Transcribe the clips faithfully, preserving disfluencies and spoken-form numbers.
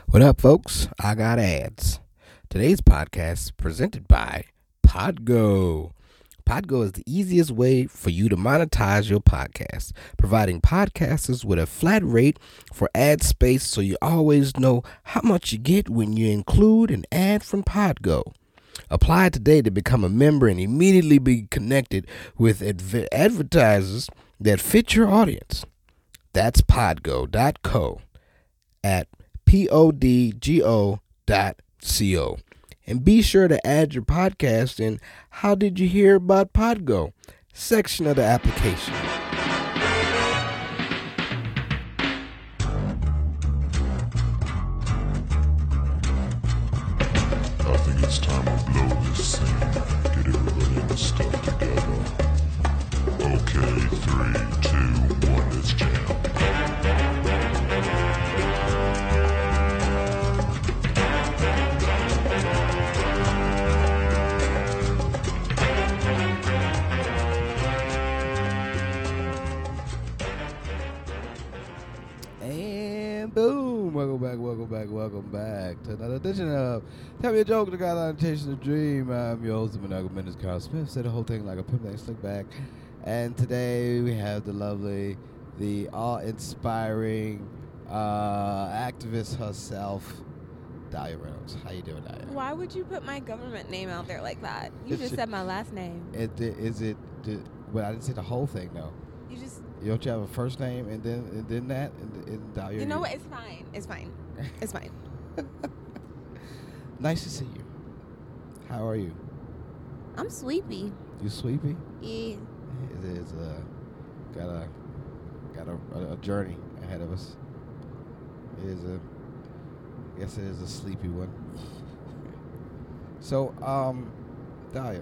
What up, folks? I got ads. Today's podcast is presented by Podgo. Podgo is the easiest way for you to monetize your podcast, providing podcasters with a flat rate for ad space so you always know how much you get when you include an ad from Podgo. Apply today to become a member and immediately be connected with adv- advertisers that fit your audience. That's podgo dot co at podgo dot co. And be sure to add your podcast in How Did You Hear About Podgo section of the application. I think it's time to blow this scene. Get everybody in the stuff together. Okay, three, two, one, let's jam. And boom, welcome back, welcome back, welcome back to another edition of Tell Me a Joke, the guideline chasing the dream. I'm your host, the monogamous Carl Smith. Said the whole thing like a pimp that slick back. And today we have the lovely, the awe-inspiring uh, activist herself, Dahlia Reynolds. How you doing, Dahlia? Why would you put my government name out there like that? You It's just ju- said my last name. It, is it, did, well, I didn't say the whole thing, though. You just, You don't you have a first name and then and then that and, and Dahlia? you know what? It's fine. It's fine. It's fine. Nice to see you. How are you? I'm sleepy. You sleepy? Yeah. It is uh, got a got a, a, a journey ahead of us. It is a, I guess it is a sleepy one. So, um, Dahlia,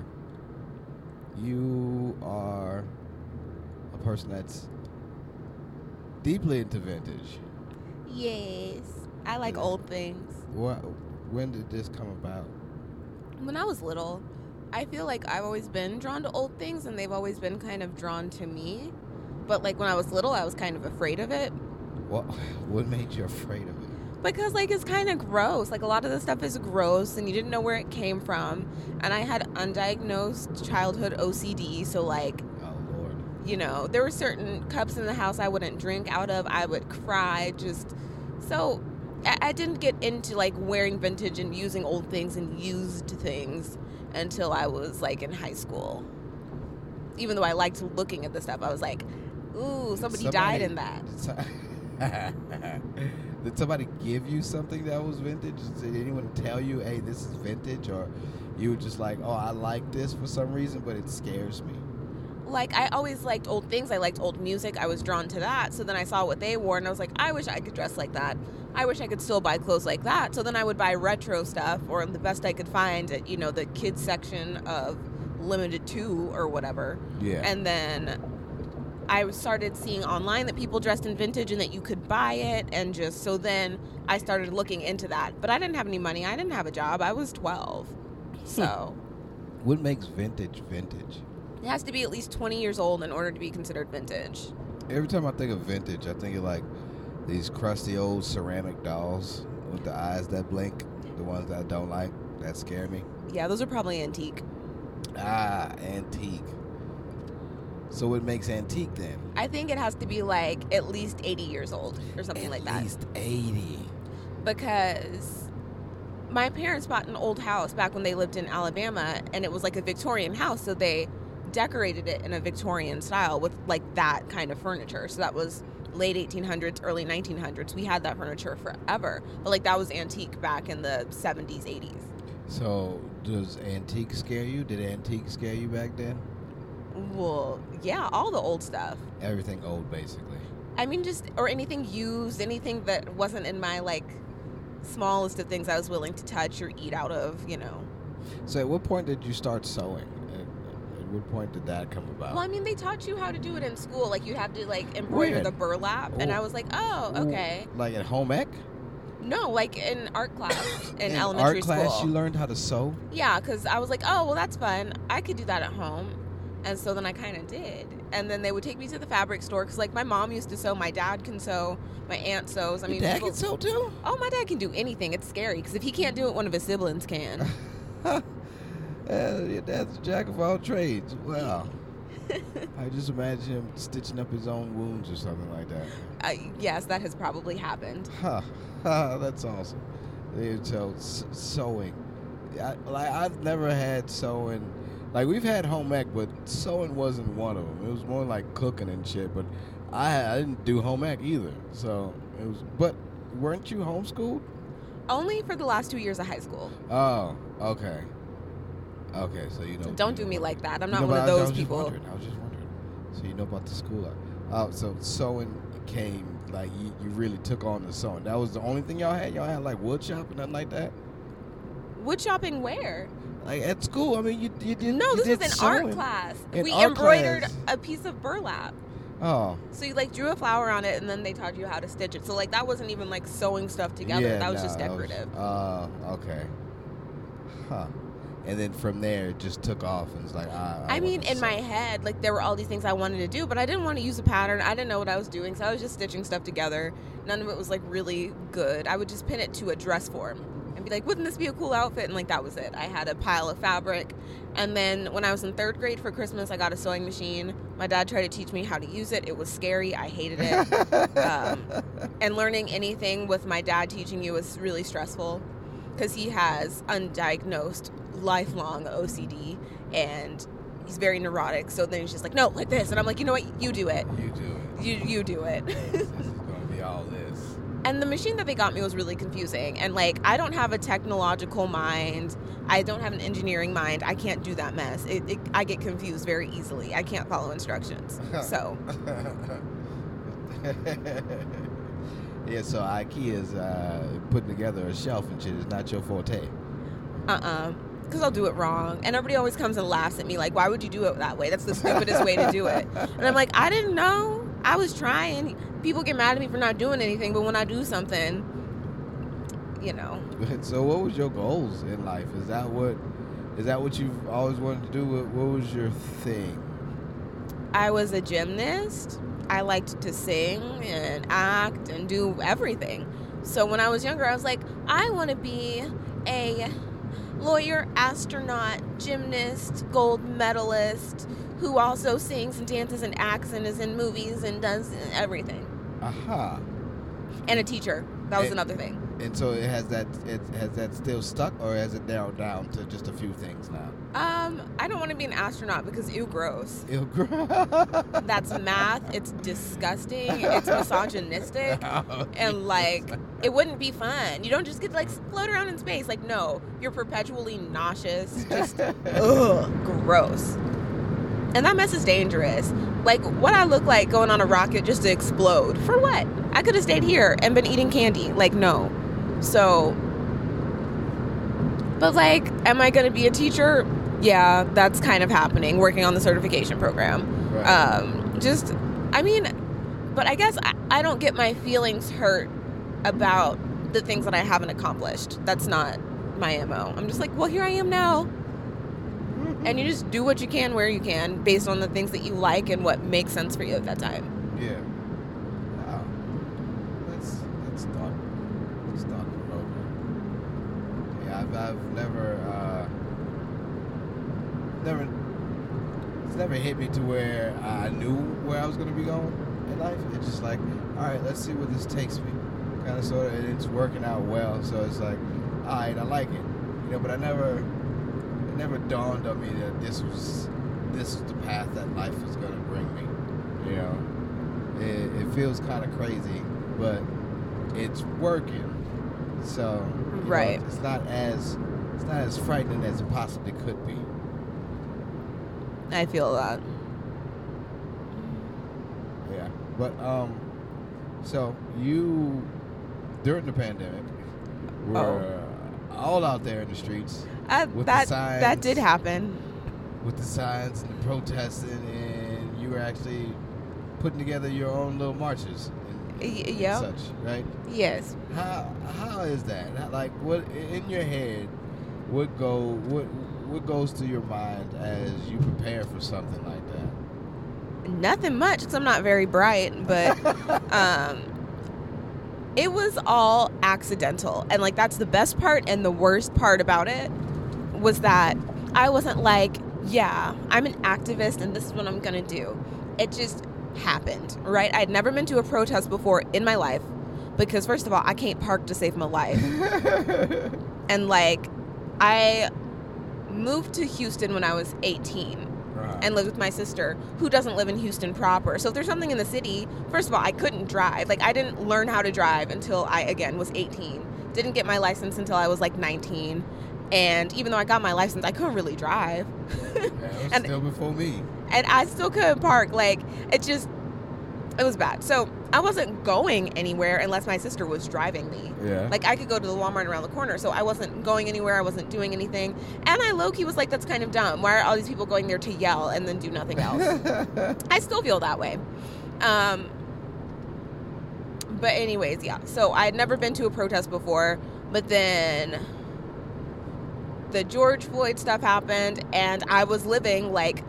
you are a person that's deeply into vintage. Yes. I like Yeah. old things. What? When did this come about? When I was little, I feel like I've always been drawn to old things and they've always been kind of drawn to me. But like when I was little, I was kind of afraid of it. What? What made you afraid of it? Because, like, it's kind of gross. Like, a lot of the stuff is gross, and you didn't know where it came from. And I had undiagnosed childhood O C D, so, like, Oh Lord. you know, there were certain cups in the house I wouldn't drink out of. I would cry, just... So, I, I didn't get into, like, wearing vintage and using old things and used things until I was, like, in high school. Even though I liked looking at the stuff, I was like, ooh, somebody, Somebody- died in that. Did, so- Did somebody give you something that was vintage? Did anyone tell you, hey, this is vintage? Or you were just like, oh, I like this for some reason, but it scares me? Like, I always liked old things. I liked old music. I was drawn to that. So then I saw what they wore, and I was like, I wish I could dress like that. I wish I could still buy clothes like that. So then I would buy retro stuff, or the best I could find at, you know, the kids section of Limited Two or whatever. Yeah. And then I started seeing online that people dressed in vintage and that you could buy it. And just, so then I started looking into that. But I didn't have any money. I didn't have a job. I was twelve. So What makes vintage vintage? it has to be at least twenty years old in order to be considered vintage. Every time I think of vintage, I think of like these crusty old ceramic dolls with the eyes that blink, the ones that I don't like, that scare me. Yeah, those are probably antique. Ah, antique. So what makes antique then? I think it has to be like at least eighty years old or something At like that. least eighty. Because my parents bought an old house back when they lived in Alabama, and it was like a Victorian house, so they decorated it in a Victorian style with like that kind of furniture. So that was late eighteen hundreds, early nineteen hundreds. We had that furniture forever. But like that was antique back in the seventies, eighties. So does antique scare you? Did antique scare you back then? Well, yeah, all the old stuff. Everything old, basically. I mean, just, or anything used, anything that wasn't in my, like, smallest of things I was willing to touch or eat out of, you know. So at what point did you start sewing? At, at what point did that come about? Well, I mean, they taught you how to do it in school. Like, you have to, like, embroider When? the burlap. And I was like, oh, okay. Like at home ec? No, like in art class in, In elementary art class, school. you learned how to sew? Yeah, because I was like, oh, well, that's fun. I could do that at home. And so then I kind of did. And then they would take me to the fabric store because, like, my mom used to sew. My dad can sew. My aunt sews. I Your mean, dad people- can sew too? Oh, my dad can do anything. It's scary because if he can't do it, one of his siblings can. Uh, your dad's a jack of all trades. Wow. I just imagine him stitching up his own wounds or something like that. Uh, yes, that has probably happened. Huh. That's awesome. Yeah, So s- sewing. I, like I've never had sewing. Like we've had home ec, but sewing wasn't one of them. It was more like cooking and shit. But I I didn't do home ec either. So it was. But weren't you homeschooled? Only for the last two years of high school. Oh, okay. Okay, so you know. Don't you do know me about- like that. I'm you not know one of about- I was those just people. wondering, I was just wondering. So you know about the school life. Oh, so sewing came like you, you really took on the sewing. That was the only thing y'all had. Y'all had like wood shop and nothing like that. Wood shopping where? Like at school, I mean, you you did. No, you this did was an sewing. art class. In we art embroidered class. a piece of burlap. Oh, So you like drew a flower on it and then they taught you how to stitch it. So like that wasn't even like sewing stuff together. yeah, that was nah, just decorative. Uh, okay. Huh. And then from there, it just took off and it's like, I. I, I mean, wanna in my sew. head, like there were all these things I wanted to do, but I didn't want to use a pattern. I didn't know what I was doing, so I was just stitching stuff together. None of it was like really good. I would just pin it to a dress form and be like, wouldn't this be a cool outfit? And like that was it. I had a pile of fabric. And then when I was in third grade for Christmas, I got a sewing machine. My dad tried to teach me how to use it. It was scary. I hated it. um, and learning anything with my dad teaching you was really stressful because he has undiagnosed lifelong O C D and he's very neurotic. So then he's just like, no, like this. And I'm like, you know what? You do it. You do it. You you do it. This is gonna be all this. And the machine that they got me was really confusing. And like, I don't have a technological mind. I don't have an engineering mind. I can't do that mess. It, it, I get confused very easily. I can't follow instructions. So Yeah, so IKEA's uh, putting together a shelf and shit is not your forte. uh-uh. Because I'll do it wrong. And everybody always comes and laughs at me like, why would you do it that way? That's the stupidest way to do it. And I'm like, I didn't know. I was trying. People get mad at me for not doing anything, but when I do something, you know. So what was your goals in life? Is that what is that what you've always wanted to do? What, what was your thing? I was a gymnast. I liked to sing and act and do everything. So when I was younger, I was like, I want to be a lawyer, astronaut, gymnast, gold medalist who also sings and dances and acts and is in movies and does everything. Aha. And a teacher. That was And- another thing. And so it has that it has that still stuck, or has it narrowed down to just a few things now? Um, I don't want to be an astronaut because ew, gross. It'll grow. That's math. It's disgusting. It's misogynistic. And like, it wouldn't be fun. You don't just get to like float around in space. Like, no, you're perpetually nauseous. Just ugh, gross. And that mess is dangerous. Like, what I look like going on a rocket just to explode. For what? I could have stayed here and been eating candy. Like, no. So, but like, am I going to be a teacher? Yeah, that's kind of happening, working on the certification program. Right. Um, just, I mean, but I guess I, I don't get my feelings hurt about the things that I haven't accomplished. That's not my M O. I'm just like, well, here I am now. And you just do what you can where you can based on the things that you like and what makes sense for you at that time. Yeah. Wow. That's that's thought that's thought provoking. Yeah, I've I've never uh never it's never hit me to where I knew where I was gonna be going in life. It's just like, all right, let's see where this takes me. Kind of sort of, and it's working out well. So it's like, all right, I like it, you know. But I never, it never dawned on me that this was this was the path that life was gonna bring me. You know, it, it feels kind of crazy, but it's working. So you know, Right. it's not as it's not as frightening as it possibly could be. I feel that. Yeah, but um, so you during the pandemic were all out there in the streets Uh, With the that signs. that did happen. with the signs and the protesting, and you were actually putting together your own little marches and, Y- and yep. such, right? Yes. How how is that? How- Like, what in your head? what go what what goes through your mind as you prepare for something like that? Nothing much, because I'm not very bright, but um, it was all accidental. And, like, that's the best part, and the worst part about it was that I wasn't like, yeah, I'm an activist, and this is what I'm going to do. It just happened, right? I'd never been to a protest before in my life, because, first of all, I can't park to save my life. And, like, I moved to Houston when I was eighteen. Right. And lived with my sister, who doesn't live in Houston proper. So if there's something in the city, first of all, I couldn't drive. Like, I didn't learn how to drive until I, again, was eighteen. Didn't get my license until I was, like, nineteen. And even though I got my license, I couldn't really drive. Yeah, it was and, still before me. And I still couldn't park. Like, it just, it was bad. So I wasn't going anywhere unless my sister was driving me. Yeah. Like, I could go to the Walmart around the corner, so I wasn't going anywhere. I wasn't doing anything. And I low-key was like, that's kind of dumb. Why are all these people going there to yell and then do nothing else? I still feel that way. Um, but anyways, yeah. So I had never been to a protest before, but then the George Floyd stuff happened, and I was living, like,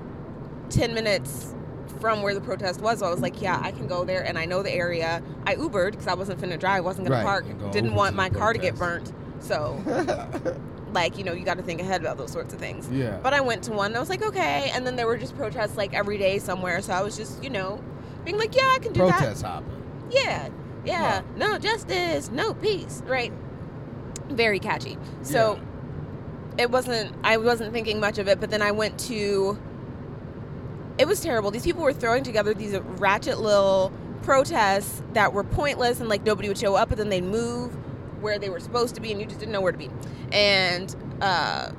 ten minutes from where the protest was. So I was like, yeah, I can go there, and I know the area. I Ubered because I wasn't finna drive, wasn't gonna Right, park, and go didn't Uber want to my the car to get protest. burnt. So, like, you know, you got to think ahead about those sorts of things. Yeah. But I went to one, and I was like, okay. And then there were just protests, like, every day somewhere. So I was just, you know, being like, yeah, I can do Protest hopping. that. Yeah, yeah. Huh. No justice, no peace, right? Very catchy. So Yeah. it wasn't, I wasn't thinking much of it. But then I went to, it was terrible. These people were throwing together these ratchet little protests that were pointless, and, like, nobody would show up, but then they'd move where they were supposed to be, and you just didn't know where to be. And uh,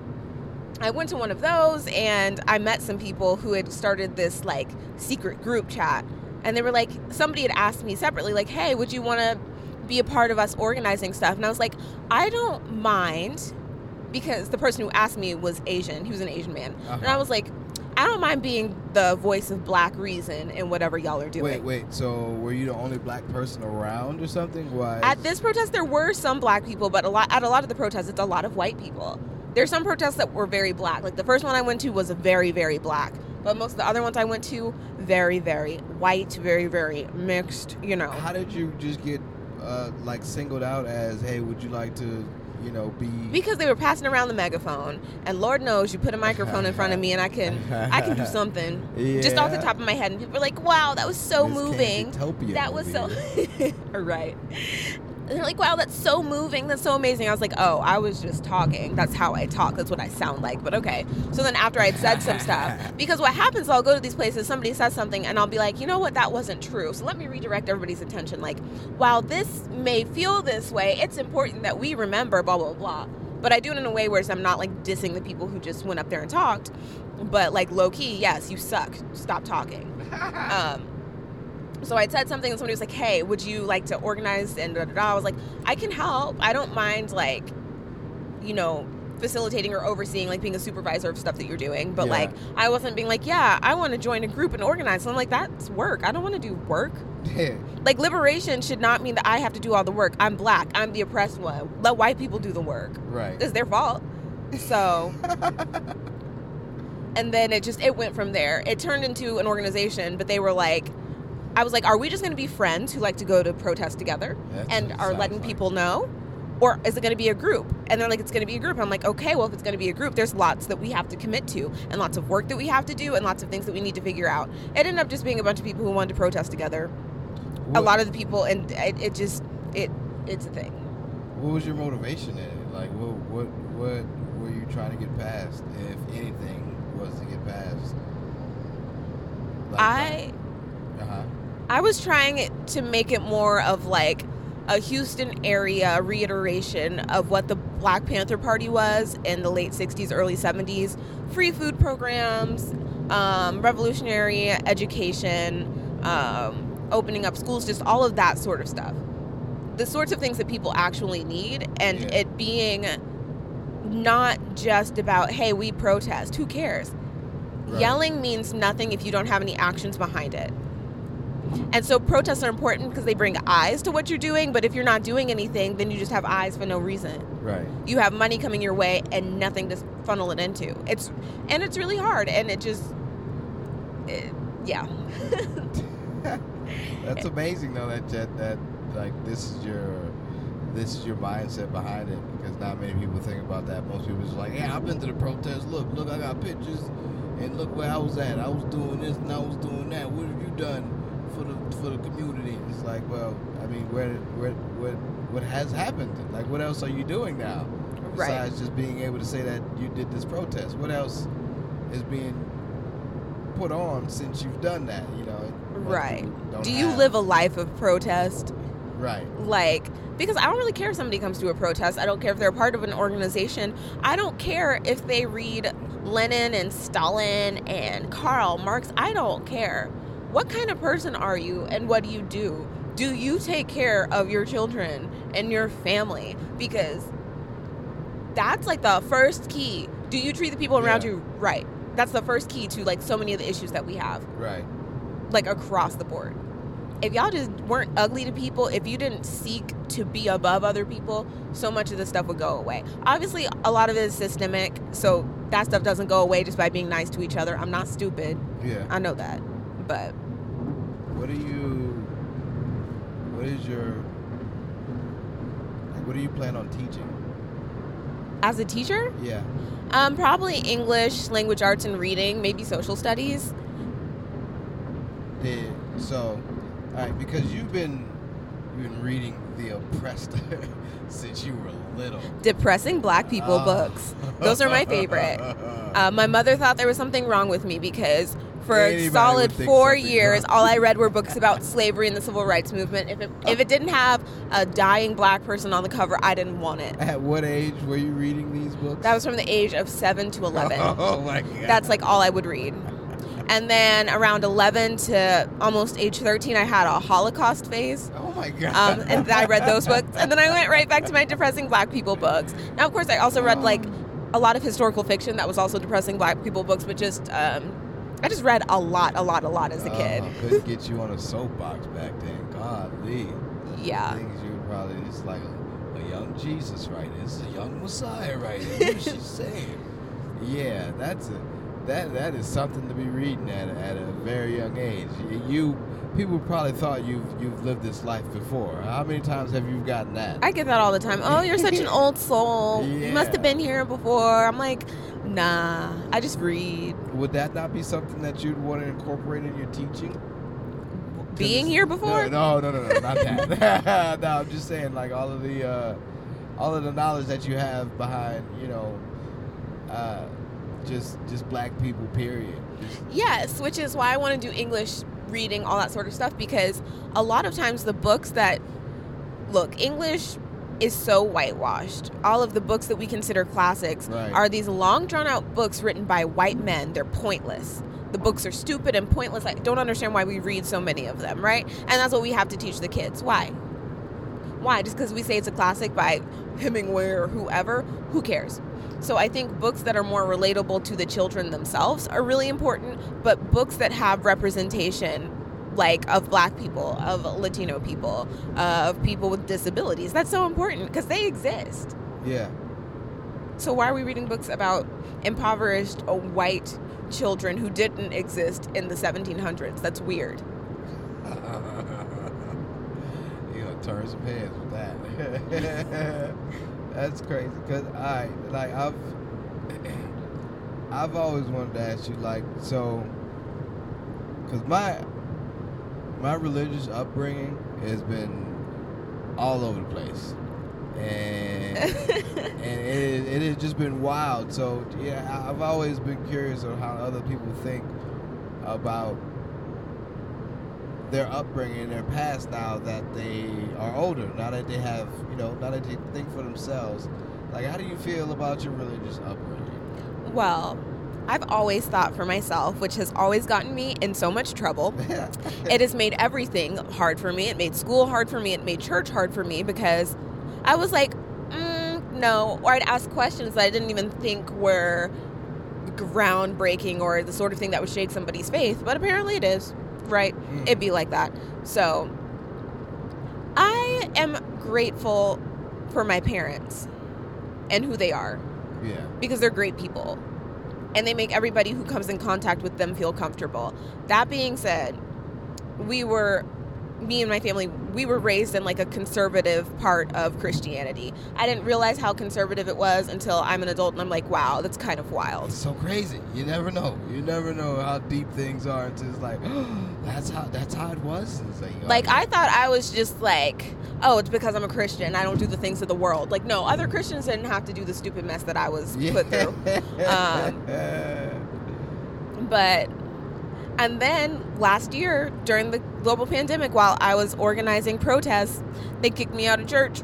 I went to one of those, and I met some people who had started this, like, secret group chat. And they were like, somebody had asked me separately, like, hey, would you want to be a part of us organizing stuff? And I was like, I don't mind, because the person who asked me was Asian. He was an Asian man. Uh-huh. And I was like, I don't mind being the voice of Black reason in whatever y'all are doing. Wait, wait. So were you the only black person around or something? Why? At this protest, there were some Black people, but a lot at a lot of the protests, it's a lot of white people. There's some protests that were very Black. Like, the first one I went to was very, very Black. But most of the other ones I went to, very, very white, very, very mixed, you know. How did you just get uh, like singled out as, hey, would you like to, you know, be? Because they were passing around the megaphone, and Lord knows you put a microphone in front of me, and I can, I can do something just off the Yeah. top of my head. And people were like, "Wow, that was so Miss moving. Canditopia That was so over right." And they're like, "Wow, that's so moving. That's so amazing." I was like, "Oh, I was just talking. That's how I talk. That's what I sound like." But okay. So then after I'd said some stuff, because what happens is I'll go to these places, somebody says something, and I'll be like, "You know what? That wasn't true. So let me redirect everybody's attention. Like, while this may feel this way, it's important that we remember blah blah blah." But I do it in a way where I'm not, like, dissing the people who just went up there and talked, but, like, low key, yes, you suck. Stop talking. um. So I said something, and somebody was like, hey, would you like to organize, and da, da, da. I was like, I can help. I don't mind, like, you know, facilitating or overseeing, like, being a supervisor of stuff that you're doing. But, Yeah. like, I wasn't being like, yeah, I want to join a group and organize. So I'm like, that's work. I don't want to do work. Yeah. Like, liberation should not mean that I have to do all the work. I'm Black. I'm the oppressed one. Let white people do the work. Right. It's their fault. So... And then it just, it went from there. It turned into an organization, but they were like, I was like, are we just going to be friends who like to go to protest together That's and what it are sounds letting like. people know? Or is it going to be a group? And they're like, it's going to be a group. I'm like, okay, well, if it's going to be a group, there's lots that we have to commit to and lots of work that we have to do and lots of things that we need to figure out. It ended up just being a bunch of people who wanted to protest together. What, A lot of the people, and it, it just, it it's a thing. What was your motivation in it? Like, what, what, what were you trying to get past, if anything was to get past? Like, I... Uh-huh. I was trying it to make it more of like a Houston area reiteration of what the Black Panther Party was in the late sixties, early seventies. Free food programs, um, revolutionary education, um, opening up schools, just all of that sort of stuff. The sorts of things that people actually need, and Yeah. it being not just about, hey, we protest. Who cares? Right. Yelling means nothing if you don't have any actions behind it. And so protests are important because they bring eyes to what you're doing. But if you're not doing anything, then you just have eyes for no reason. Right. You have money coming your way and nothing to funnel it into. It's and it's really hard. And it just, it, yeah. That's amazing though that, that that like this is your this is your mindset behind it, because not many people think about that. Most people just like, yeah, I've been to the protest. Look, look, I got pictures, and look where I was at. I was doing this and I was doing that. What have you done for the for the community? It's like, well, I mean, where where what what has happened? Like, what else are you doing now? Right. Besides just being able to say that you did this protest, what else is being put on since you've done that? You know. most Right. people don't Do you have- live a life of protest? Right. Like, because I don't really care if somebody comes to a protest. I don't care if they're part of an organization. I don't care if they read Lenin and Stalin and Karl Marx. I don't care. What kind of person are you and what do you do? Do you take care of your children and your family? Because that's like the first key. Do you treat the people around Yeah. you right? That's the first key to like so many of the issues that we have, Right. like across the board. If y'all just weren't ugly to people, if you didn't seek to be above other people, so much of this stuff would go away. Obviously, a lot of it is systemic, so that stuff doesn't go away just by being nice to each other. I'm not stupid. Yeah. I know that. But What do you? What is your? Like, what do you plan on teaching? as a teacher, Yeah. um, probably English, language arts, and reading, maybe social studies. Did so? All right, because you've been you've been reading The Oppressed since you were little. Depressing black people Ah. books. Those are my favorite. Uh, my mother thought there was something wrong with me because for Anybody a solid would think four something years, wrong. all I read were books about slavery and the civil rights movement. If it, if it didn't have a dying black person on the cover, I didn't want it. At what age were you reading these books? That was from the age of seven to eleven. Oh my god. That's like all I would read. And then around eleven to almost age thirteen, I had a Holocaust phase. Oh my god. Um, and then I read those books. And then I went right back to my depressing black people books. Now, of course, I also read like a lot of historical fiction that was also depressing black people books, but just, um, I just read a lot, a lot, a lot as a kid. Oh, couldn't get you on a soapbox back then. Godly. Yeah. Things you would probably it's like a, a young Jesus right here. This is a young Messiah right here. What is she saying? Yeah, that's a that that is something to be reading at a, at a very young age. You, you people probably thought you've you've lived this life before. How many times have you gotten that? I get that all the time. Oh, you're such an old soul. You must Yeah. have been here before. I'm like, nah, I just read. Would that not be something that you'd want to incorporate in your teaching? Being here before? No, no, no, no, no not that. No, I'm just saying, like all of the, uh, all of the knowledge that you have behind, you know, uh, just just black people. Period. Just, Yes, which is why I want to do English reading, all that sort of stuff, because a lot of times the books that, look, English is so whitewashed. All of the books that we consider classics Right. are these long, drawn-out books written by white men. They're pointless. The books are stupid and pointless. I don't understand why we read so many of them, right? And that's what we have to teach the kids. Why? Why? Just because we say it's a classic by Hemingway or whoever? Who cares? So I think books that are more relatable to the children themselves are really important, but books that have representation, like of black people, of Latino people, uh, of people with disabilities, that's so important because they exist. yeah. So why are we reading books about impoverished uh, white children who didn't exist in the seventeen hundreds? That's weird. You gonna turn some heads with that. That's crazy. Cause I like I've I've always wanted to ask you like so. Cause my my religious upbringing has been all over the place, and and it it has just been wild. So yeah, I've always been curious on how other people think about their upbringing, their past, now that they are older, now that they have, you know, now that they think for themselves. Like, how do you feel about your religious upbringing? Well, I've always thought for myself, which has always gotten me in so much trouble. It has made everything hard for me. It made school hard for me. It made church hard for me because I was like, mm, no. Or I'd ask questions that I didn't even think were groundbreaking or the sort of thing that would shake somebody's faith. But apparently it is. right? Mm. It'd be like that. So I am grateful for my parents and who they are, Yeah. because they're great people and they make everybody who comes in contact with them feel comfortable. That being said, we were, me and my family, we were raised in like a conservative part of Christianity. I didn't realize how conservative it was until I'm an adult and I'm like, wow, that's kind of wild. It's so crazy. You never know. You never know how deep things are until it's like, oh, that's how that's how it was. It's like, oh, Like, yeah. I thought I was just like, oh, it's because I'm a Christian. I don't do the things of the world. Like, no, other Christians didn't have to do the stupid mess that I was Yeah. put through. Um, But, and then last year during the global pandemic, while I was organizing protests, they kicked me out of church.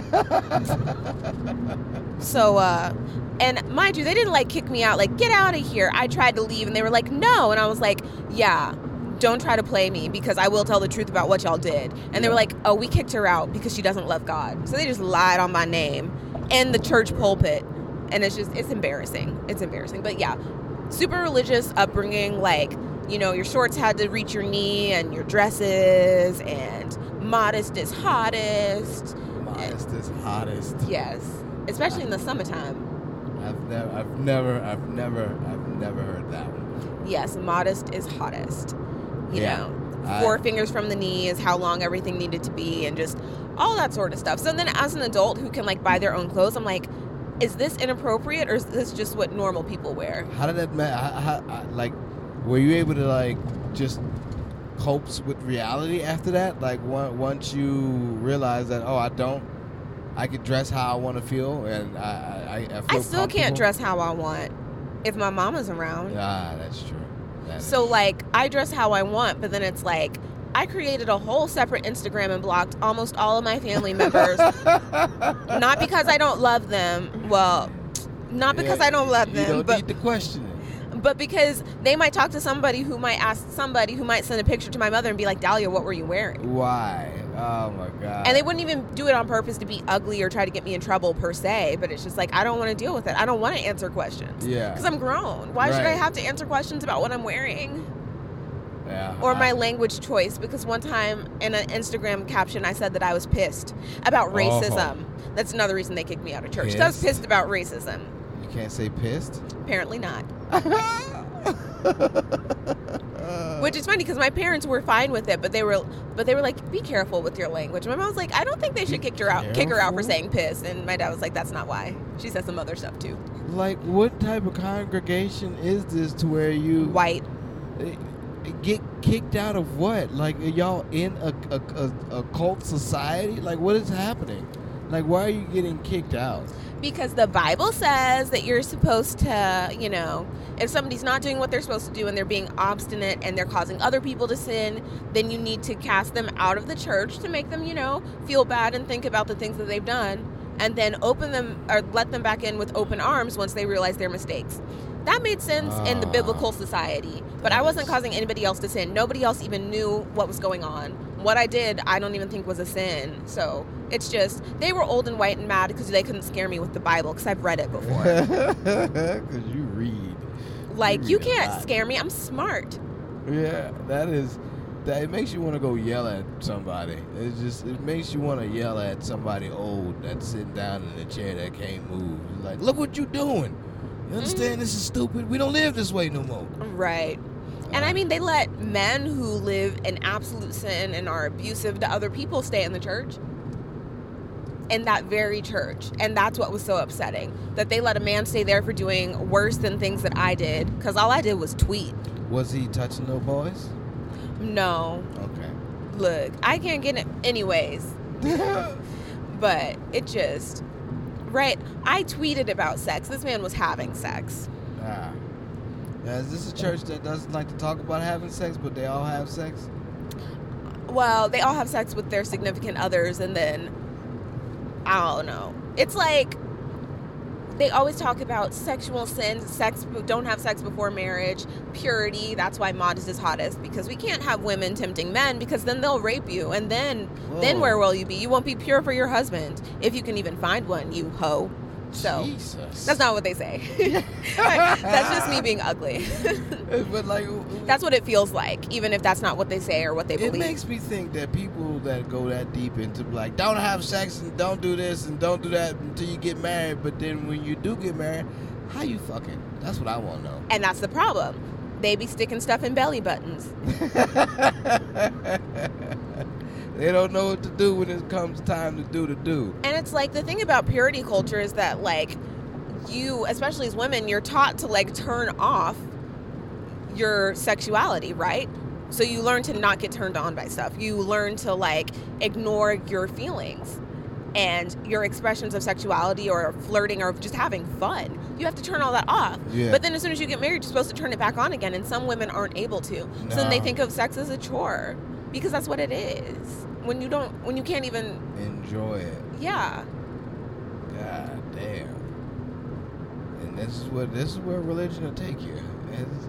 So, uh, and mind you, they didn't like kick me out, like, get out of here. I tried to leave and they were like, no. And I was like, yeah, don't try to play me because I will tell the truth about what y'all did. And they Yeah. were like, oh, we kicked her out because she doesn't love God. So they just lied on my name in the church pulpit. And it's just, it's embarrassing. It's embarrassing. But yeah, super religious upbringing. Like, you know, your shorts had to reach your knee and your dresses, and modest is hottest. Modest is hottest. Yes. Especially in the summertime. I've never, I've never, I've never, I've never heard that one. Yes, modest is hottest. You Yeah, know, I- four fingers from the knee is how long everything needed to be, and just all that sort of stuff. So then as an adult who can like buy their own clothes, I'm like, is this inappropriate or is this just what normal people wear? How did that, ma- how, how, how- like, were you able to like just cope with reality after that? Like, one, once you realize that, oh, I don't, I could dress how I want to feel, and I, I, I feel I still can't comfortable? dress how I want if my mama's around. Ah, that's true. That So is- like I dress how I want, but then it's like I created a whole separate Instagram and blocked almost all of my family members. Not because I don't love them. Well, not because Yeah, I don't love you them, don't but need to question it. but because they might talk to somebody who might ask somebody who might send a picture to my mother and be like, Dahlia, what were you wearing? Why? Oh my God. And they wouldn't even do it on purpose to be ugly or try to get me in trouble per se, but it's just like, I don't want to deal with it. I don't want to answer questions. Yeah. Because I'm grown. Why should I Right. have to answer questions about what I'm wearing? Yeah. Or my I- language choice, because one time in an Instagram caption I said that I was pissed about racism. That's another reason they kicked me out of church. I was Pissed? pissed about racism. You can't say pissed. Apparently not. Which is funny because my parents were fine with it, but they were but they were like, be careful with your language. My mom was like, I don't think they should kick her out kick her out for careful? saying piss. And my dad was like, that's not why. She said some other stuff too. Like, what type of congregation is this to where you White. eh, get kicked out of what? Like, are y'all in a, a, a, a cult society? Like, what is happening? Like, why are you getting kicked out? Because the Bible says that you're supposed to, you know, if somebody's not doing what they're supposed to do and they're being obstinate and they're causing other people to sin, then you need to cast them out of the church to make them, you know, feel bad and think about the things that they've done, and then open them or let them back in with open arms once they realize their mistakes. That made sense in the Ah. biblical society, but I wasn't causing anybody else to sin. Nobody else even knew what was going on. What I did, I don't even think was a sin. So it's just, they were old and white and mad because they couldn't scare me with the Bible because I've read it before. Because you read. Like, you read a can't lot. scare me. I'm smart. Yeah, that is. That it makes you want to go yell at somebody. It just it makes you want to yell at somebody old that's sitting down in the chair that can't move. It's like, look what you doing. You understand? Mm-hmm. This is stupid. We don't live this way no more. Right. And I mean, they let men who live in absolute sin and are abusive to other people stay in the church. In that very church. And that's what was so upsetting. That they let a man stay there for doing worse than things that I did. Because all I did was tweet. Was he touching no boys? No. Okay. Look, I can't get it anyways. But it just... Right. I tweeted about sex. This man was having sex. Ah. Now, is this a church that doesn't like to talk about having sex, but they all have sex? Well, they all have sex with their significant others, and then I don't know. It's like they always talk about sexual sins, sex, don't have sex before marriage, purity. That's why modest is hottest, because we can't have women tempting men, because then they'll rape you, and then then Whoa. where will you be? You won't be pure for your husband if you can even find one, you hoe. So Jesus. that's not what they say. That's just me being ugly. But like, That's what it feels like, even if that's not what they say or what they it believe. makes me think that people that go that deep into like, don't have sex and don't do this and don't do that until you get married. But then when you do get married, how you fucking? That's what I want to know. And that's the problem. They be sticking stuff in belly buttons. They don't know what to do when it comes time to do the do. And it's like the thing about purity culture is that like you, especially as women, you're taught to like turn off your sexuality, right? So you learn to not get turned on by stuff. You learn to like ignore your feelings and your expressions of sexuality or flirting or just having fun. You have to turn all that off. Yeah. But then as soon as you get married, you're supposed to turn it back on again, and some women aren't able to. So then they No. think of sex as a chore because that's what it is. When you don't, when you can't even, Enjoy it. yeah. God damn. And this is what this is where religion will take you. It's,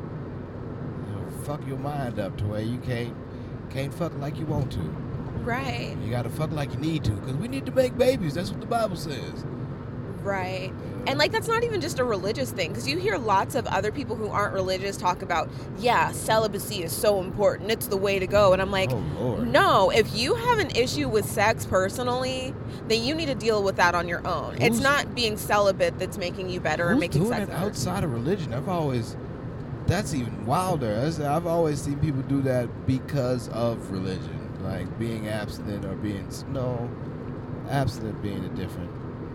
it'll fuck your mind up to where you can't can't fuck like you want to. Right, You gotta fuck like you need to, because we need to make babies. That's what the Bible says. right. And like that's not even just a religious thing, because you hear lots of other people who aren't religious talk about, yeah, celibacy is so important. It's the way to go. And I'm like, Oh Lord. no, if you have an issue with sex personally, then you need to deal with that on your own. It's Who's- not being celibate that's making you better or Who's making doing sex it better. outside of religion? I've always, that's even wilder. That's- I've always seen people do that because of religion, like being abstinent or being no, abstinent being a different.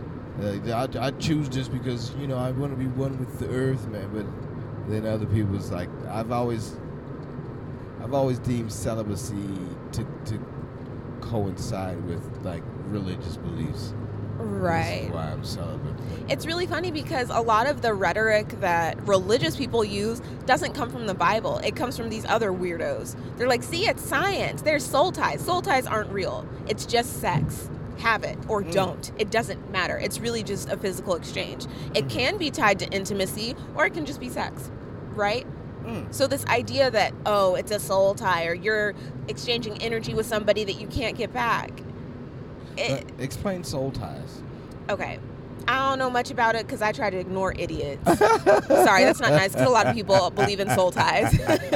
Uh, I, I choose just because you know I want to be one with the earth, man. But then other people's like I've always, I've always deemed celibacy to to coincide with like religious beliefs. This Right. is why I'm celibate. It's really funny because a lot of the rhetoric that religious people use doesn't come from the Bible. It comes from these other weirdos. They're like, see, it's science. There's soul ties. Soul ties aren't real. It's just sex. Have it or Mm. don't. It doesn't matter. It's really just a physical exchange. It can be tied to intimacy or it can just be sex, right? Mm. So this idea that, oh, it's a soul tie or you're exchanging energy with somebody that you can't get back. It, Uh, explain soul ties. Okay. I don't know much about it because I try to ignore idiots. Sorry, that's not nice because a lot of people believe in soul ties.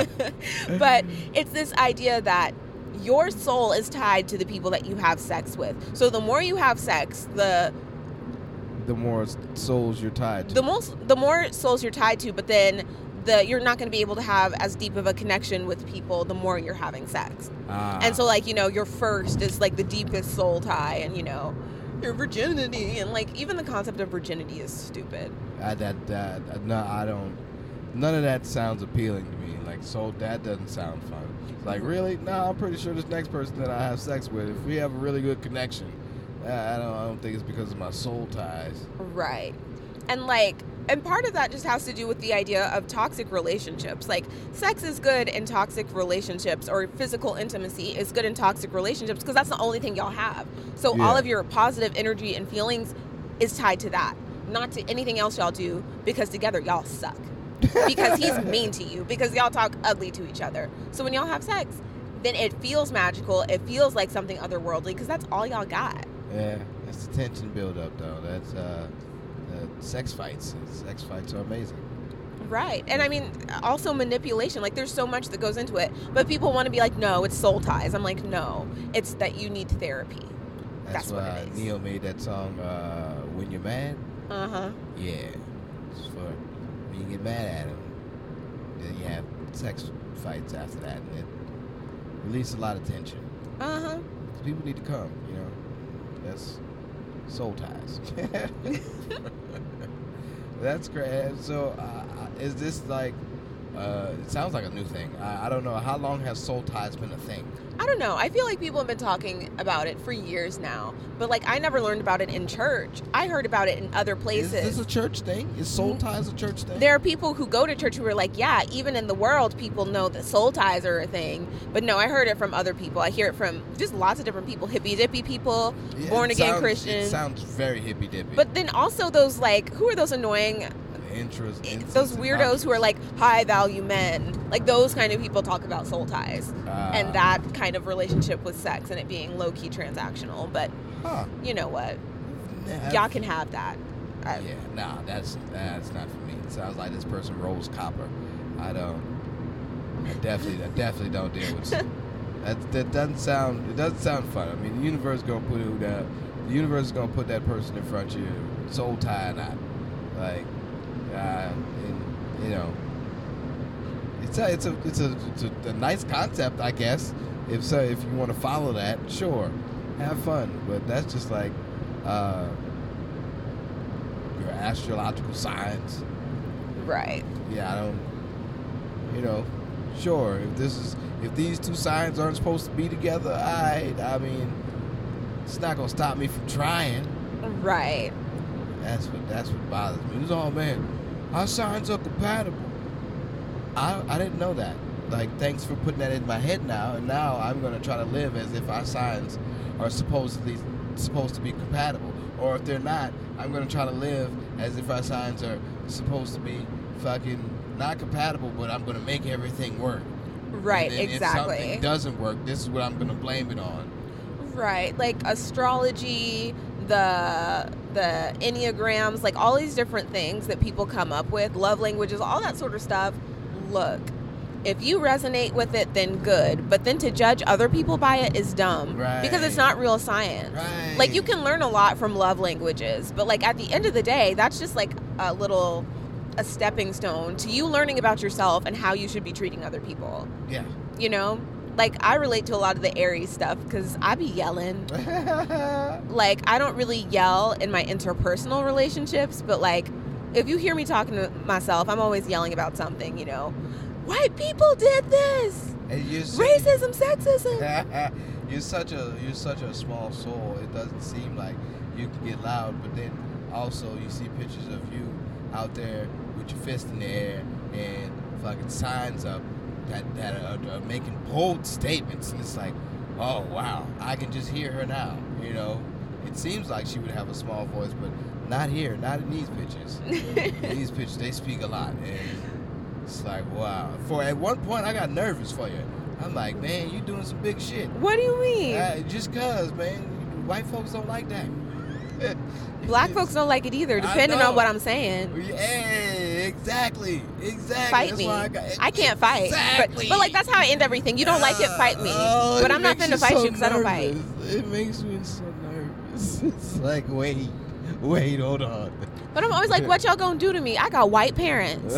But it's this idea that your soul is tied to the people that you have sex with. So the more you have sex, the The more s- souls you're tied to. the most the more souls you're tied to, but then the you're not going to be able to have as deep of a connection with people the more you're having sex. Ah. And so, like, you know, your first is like the deepest soul tie, and you know, your virginity, and like even the concept of virginity is stupid. I, that, that, uh, no, I don't. None of that sounds appealing to me. Like, soul, that doesn't sound fun. It's like, really? No, I'm pretty sure this next person that I have sex with, if we have a really good connection, I I don't, I don't think it's because of my soul ties. Right. And like, and part of that just has to do with the idea of toxic relationships. Like, sex is good in toxic relationships, or physical intimacy is good in toxic relationships because that's the only thing y'all have. So all Yeah. of your positive energy and feelings is tied to that, not to anything else y'all do, because together y'all suck. Because he's mean to you, because y'all talk ugly to each other. So when y'all have sex, then it feels magical. It feels like something otherworldly because that's all y'all got. Yeah, that's the tension buildup, though. That's uh, uh, sex fights. Sex fights are amazing. Right. And I mean, also manipulation. Like, there's so much that goes into it. But people want to be like, no, it's soul ties. I'm like, no, it's that you need therapy. That's, That's what why it is. Neil made that song, uh, When You're Mad. Uh huh. Yeah. It's for when you get mad at him. Then you have sex fights after that. And it releases a lot of tension. Uh huh. People need to come, you know. That's soul ties. That's great. So, uh, is this like? Uh, it sounds like a new thing. I, I don't know. How long has soul ties been a thing? I don't know. I feel like people have been talking about it for years now. But, like, I never learned about it in church. I heard about it in other places. Is this a church thing? Is soul ties a church thing? There are people who go to church who are like, yeah, even in the world, people know that soul ties are a thing. But no, I heard it from other people. I hear it from just lots of different people, hippy dippy people, Yeah, born it again sounds- Christians. It sounds very hippy dippy. But then also those, like, who are those annoying, Interest, incense those and weirdos who are objects. like high value men? Like, those kind of people talk about soul ties Ah. and that kind of relationship with sex and it being low key transactional. But Huh. you know what? Nah, Y'all can have that. I, Yeah, nah, that's that's not for me. It sounds like this person rolls copper. I don't. I definitely, I definitely don't deal with. That that doesn't sound. It doesn't sound fun. I mean, the universe is gonna put it down. The universe is gonna put that person in front of you, soul tie or not. Like, uh, and, you know, it's a it's a it's a, it's a, a nice concept, I guess. If so, if you want to follow that, sure, have fun. But that's just like uh, your astrological signs. right. Yeah, I don't. You know, sure. If this is if these two signs aren't supposed to be together, I I mean, it's not gonna stop me from trying. Right. That's what that's what bothers me. It's all, man, our signs are compatible. I I didn't know that. Like, thanks for putting that in my head now, and now I'm gonna try to live as if our signs are supposedly supposed to be compatible. Or if they're not, I'm gonna try to live as if our signs are supposed to be fucking not compatible, but I'm gonna make everything work. Right, And then exactly. If something doesn't work, this is what I'm gonna blame it on. Right, like astrology, the the enneagrams, like all these different things that people come up with, love languages, all that sort of stuff. Look, if you resonate with it, then good. But then to judge other people by it is dumb, Right. because it's not real science. Right. Like, you can learn a lot from love languages, but like at the end of the day, that's just like a little a stepping stone to you learning about yourself and how you should be treating other people. Yeah. You know, like I relate to a lot of the Aries stuff because I be yelling. Like, I don't really yell in my interpersonal relationships, but like if you hear me talking to myself, I'm always yelling about something, you know. White people did this. And you're so- Racism, sexism. you're such a you're such a small soul. It doesn't seem like you can get loud, but then also you see pictures of you out there with your fist in the air and fucking signs up that that are, are making bold statements, and it's like, oh wow, I can just hear her now. You know, it seems like she would have a small voice, but not here, not in these pictures. In these pictures, they speak a lot, and it's like, wow. For at one point, I got nervous for you. I'm like, man, you doing some big shit. What do you mean? Uh, just cause, man, white folks don't like that. Black folks don't like it either, I depending know. on what I'm saying. Yeah, exactly, exactly. Fight That's me. why I, got, I can't fight. Exactly. But, but like that's how I end everything. You don't like it, fight me. Oh, but it I'm not makes finna fight so you because I don't fight. nervous. It makes me so nervous. It's like, wait, wait, hold on. But I'm always like, what y'all gonna do to me? I got white parents.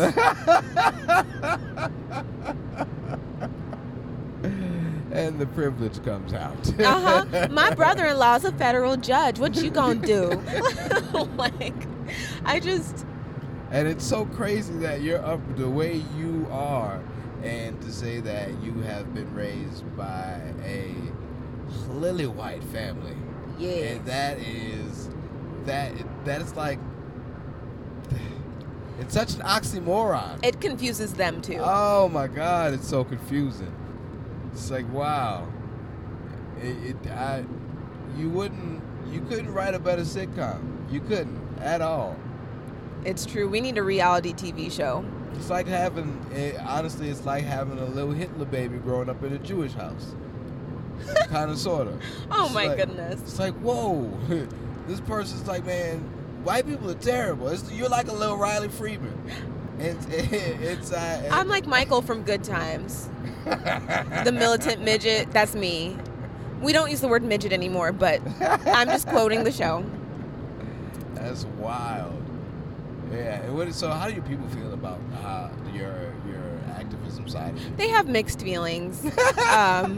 And the privilege comes out. Uh-huh. My brother-in-law's a federal judge. What you gonna do? Like, I just... And it's so crazy that you're up the way you are, and to say that you have been raised by a lily white family. Yes. And that is, that that is like, it's such an oxymoron. It confuses them, too. Oh my God, it's so confusing. It's like, wow. It, it I, you wouldn't, you couldn't write a better sitcom. You couldn't at all. It's true. We need a reality T V show. It's like having, eh, honestly, it's like having a little Hitler baby growing up in a Jewish house. Kind of, sort of. Oh, It's my like- goodness. It's like, whoa. This person's like, man, white people are terrible. It's, you're like a little Riley Friedman. It's, it's uh, I'm like Michael from Good Times. The militant midget. That's me. We don't use the word midget anymore, but I'm just quoting the show. That's wild. Yeah. And what, so how do your people feel about uh, your your activism side of it? They have mixed feelings. Um,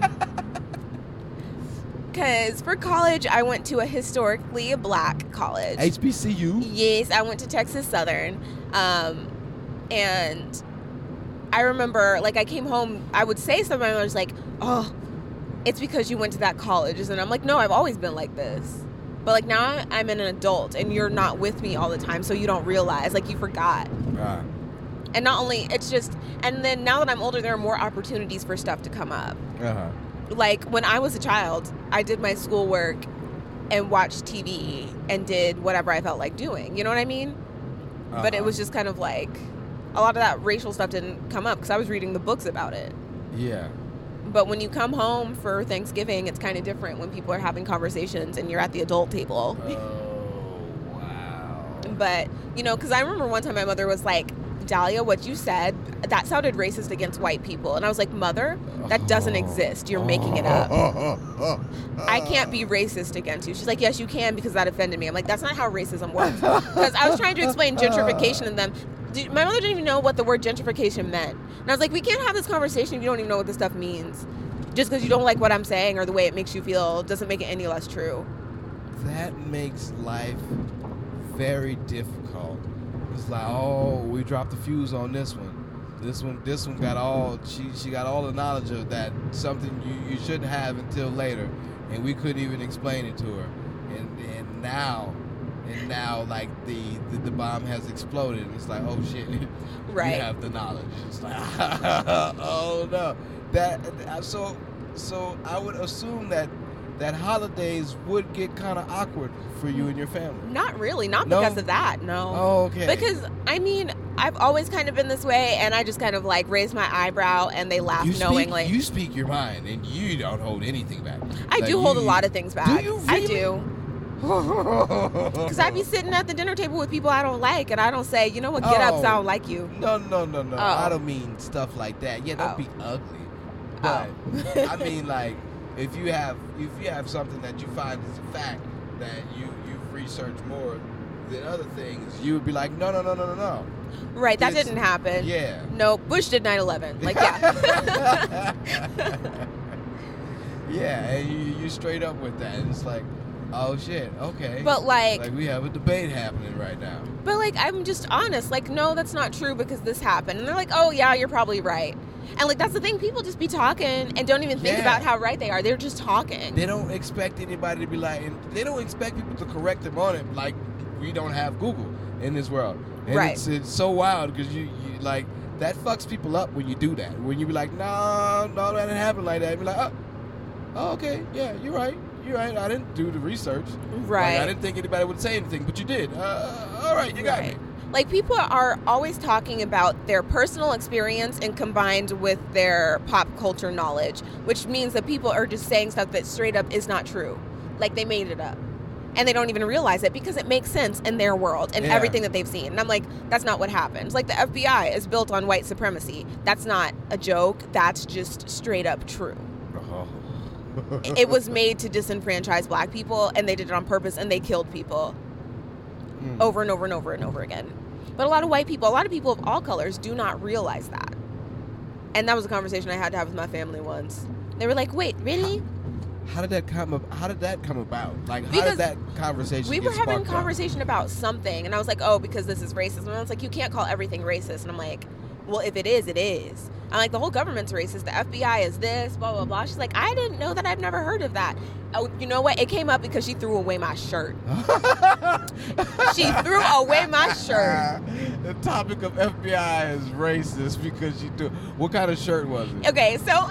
Because for college, I went to a historically black college. H B C U? Yes, I went to Texas Southern. Um, and I remember, like, I came home, I would say something, I was like, oh, it's because you went to that college. And I'm like, no, I've always been like this. But, like, now I'm an adult, and you're not with me all the time, so you don't realize. Like, you forgot. Uh, And not only, it's just, and then now that I'm older, there are more opportunities for stuff to come up. uh-huh. Like, when I was a child, I did my schoolwork and watched T V and did whatever I felt like doing. You know what I mean? But it Uh-huh. was just kind of like, a lot of that racial stuff didn't come up because I was reading the books about it. Yeah. But when you come home for Thanksgiving, it's kind of different when people are having conversations and you're at the adult table. Oh, wow. But but, you know, because I remember one time my mother was like, Dahlia, what you said, that sounded racist against white people. And I was like, Mother, that doesn't exist. You're making it up. I can't be racist against you. She's like, yes, you can, because that offended me. I'm like, that's not how racism works. Because I was trying to explain gentrification to them. My mother didn't even know what the word gentrification meant. And I was like, we can't have this conversation if you don't even know what this stuff means. Just because you don't like what I'm saying or the way it makes you feel doesn't make it any less true. That makes life very difficult. It's like, oh, we dropped the fuse on this one. This one, this one got all she she got all the knowledge of that, something you, you shouldn't have until later, and we couldn't even explain it to her. And and now, and now like the the, the bomb has exploded, and it's like, oh shit, right? You have the knowledge. It's like, oh no, that so so I would assume that. that holidays would get kind of awkward for you and your family. Not really. Not no? because of that, no. Oh, okay. Because, I mean, I've always kind of been this way, and I just kind of, like, raise my eyebrow, and they laugh you speak, knowingly. You speak your mind, and you don't hold anything back. I like do hold you, a lot of things back. Do you really? I do. Because I be sitting at the dinner table with people I don't like, and I don't say, you know what, get oh. up, so I don't like you. No, no, no, no. Oh. I don't mean stuff like that. Yeah, don't Oh. be ugly. But, Oh. I mean, like, if you have if you have something that you find is a fact that you, you've researched more than other things, you would be like, no, no, no, no, no, no. Right, that This- didn't happen. Yeah. No, Bush did nine eleven. Like, yeah. Yeah, and you, you straight up with that. And it's like, oh, shit, okay. But, like, Like, we have a debate happening right now. but, like, I'm just honest. Like, no, that's not true because this happened. And they're like, oh, yeah, you're probably right. And, like, that's the thing. People just be talking and don't even think Yeah. about how right they are. They're just talking. They don't expect anybody to be like, and they don't expect people to correct them on it. Like, we don't have Google in this world. And Right. it's, it's so wild because you, you, like, that fucks people up when you do that. When you be like, no, no, that didn't happen like that. And be like, oh, oh, okay, yeah, you're right. You're right. I didn't do the research. Right. Like, I didn't think anybody would say anything, but you did. Uh, all right, you got Right. me. Like, people are always talking about their personal experience and combined with their pop culture knowledge, which means that people are just saying stuff that straight up is not true. Like, they made it up. And they don't even realize it because it makes sense in their world and Yeah. everything that they've seen. And I'm like, that's not what happens. Like, the F B I is built on white supremacy. That's not a joke. That's just straight up true. Oh. It was made to disenfranchise black people, and they did it on purpose, and they killed people Mm. over and over and over and over again. But a lot of white people, a lot of people of all colors do not realize that. And that was a conversation I had to have with my family once. They were like, wait, really? How did that come? Ab- how did that come about? Like, how Because did that conversation? We get were having a sparked up? conversation about something, and I was like, oh, because this is racist. And I was like, you can't call everything racist. And I'm like, well, if it is, it is. I'm like, the whole government's racist. The F B I is this, blah, blah, blah. She's like, I didn't know that. I've never heard of that. Oh, you know what? It came up because she threw away my shirt. She threw away my shirt. The topic of F B I is racist because you do. What kind of shirt was it? Okay, so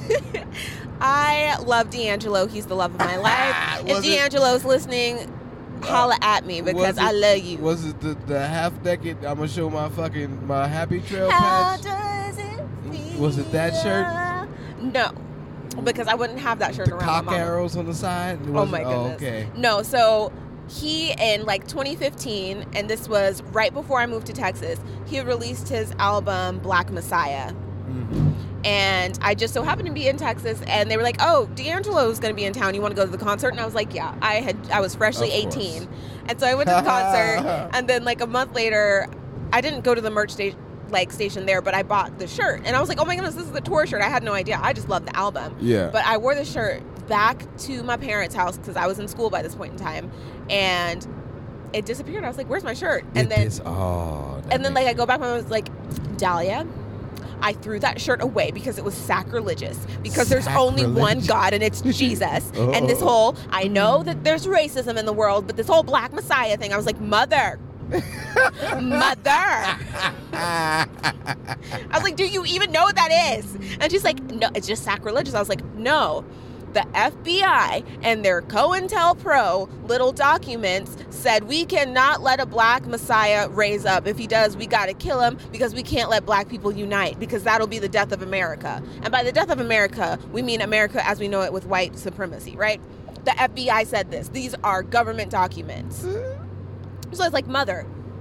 I love D'Angelo. He's the love of my life. If Was it- D'Angelo's listening, holla at me because Was I it- love you. Was it the, the half naked? I'm gonna show my fucking my happy trail How patch. does it feel? Was it that shirt? No, because I wouldn't have that shirt The around cock my mama. arrows on the side. Oh Was my it- goodness. okay. No, so he in like twenty fifteen, and this was right before I moved to Texas. He released his album Black Messiah. Mhm. And I just so happened to be in Texas, and they were like, "Oh, D'Angelo's going to be in town. You want to go to the concert?" And I was like, "Yeah." I had I was freshly Of course. eighteen, and so I went to the concert. And then like a month later, I didn't go to the merch station like station there, but I bought the shirt, and I was like, "Oh my goodness, this is the tour shirt." I had no idea. I just loved the album. Yeah. But I wore the shirt back to my parents' house because I was in school by this point in time, and it disappeared. I was like, "Where's my shirt?" And It then is- oh, that and then like makes- I go back and I was like, "Dahlia, I threw that shirt away because it was sacrilegious. Because there's only one Sacrilege. God, and it's Jesus. And this Oh. whole, I know that there's racism in the world, but this whole Black Messiah thing," I was like, "Mother, mother." I was like, "Do you even know what that is?" And she's like, "No, it's just sacrilegious." I was like, "No. The F B I and their COINTELPRO little documents said we cannot let a black messiah raise up. If he does, we got to kill him because we can't let black people unite because that'll be the death of America." And by the death of America, we mean America as we know it with white supremacy, right? The F B I said this. These are government documents. So I was like, "Mother,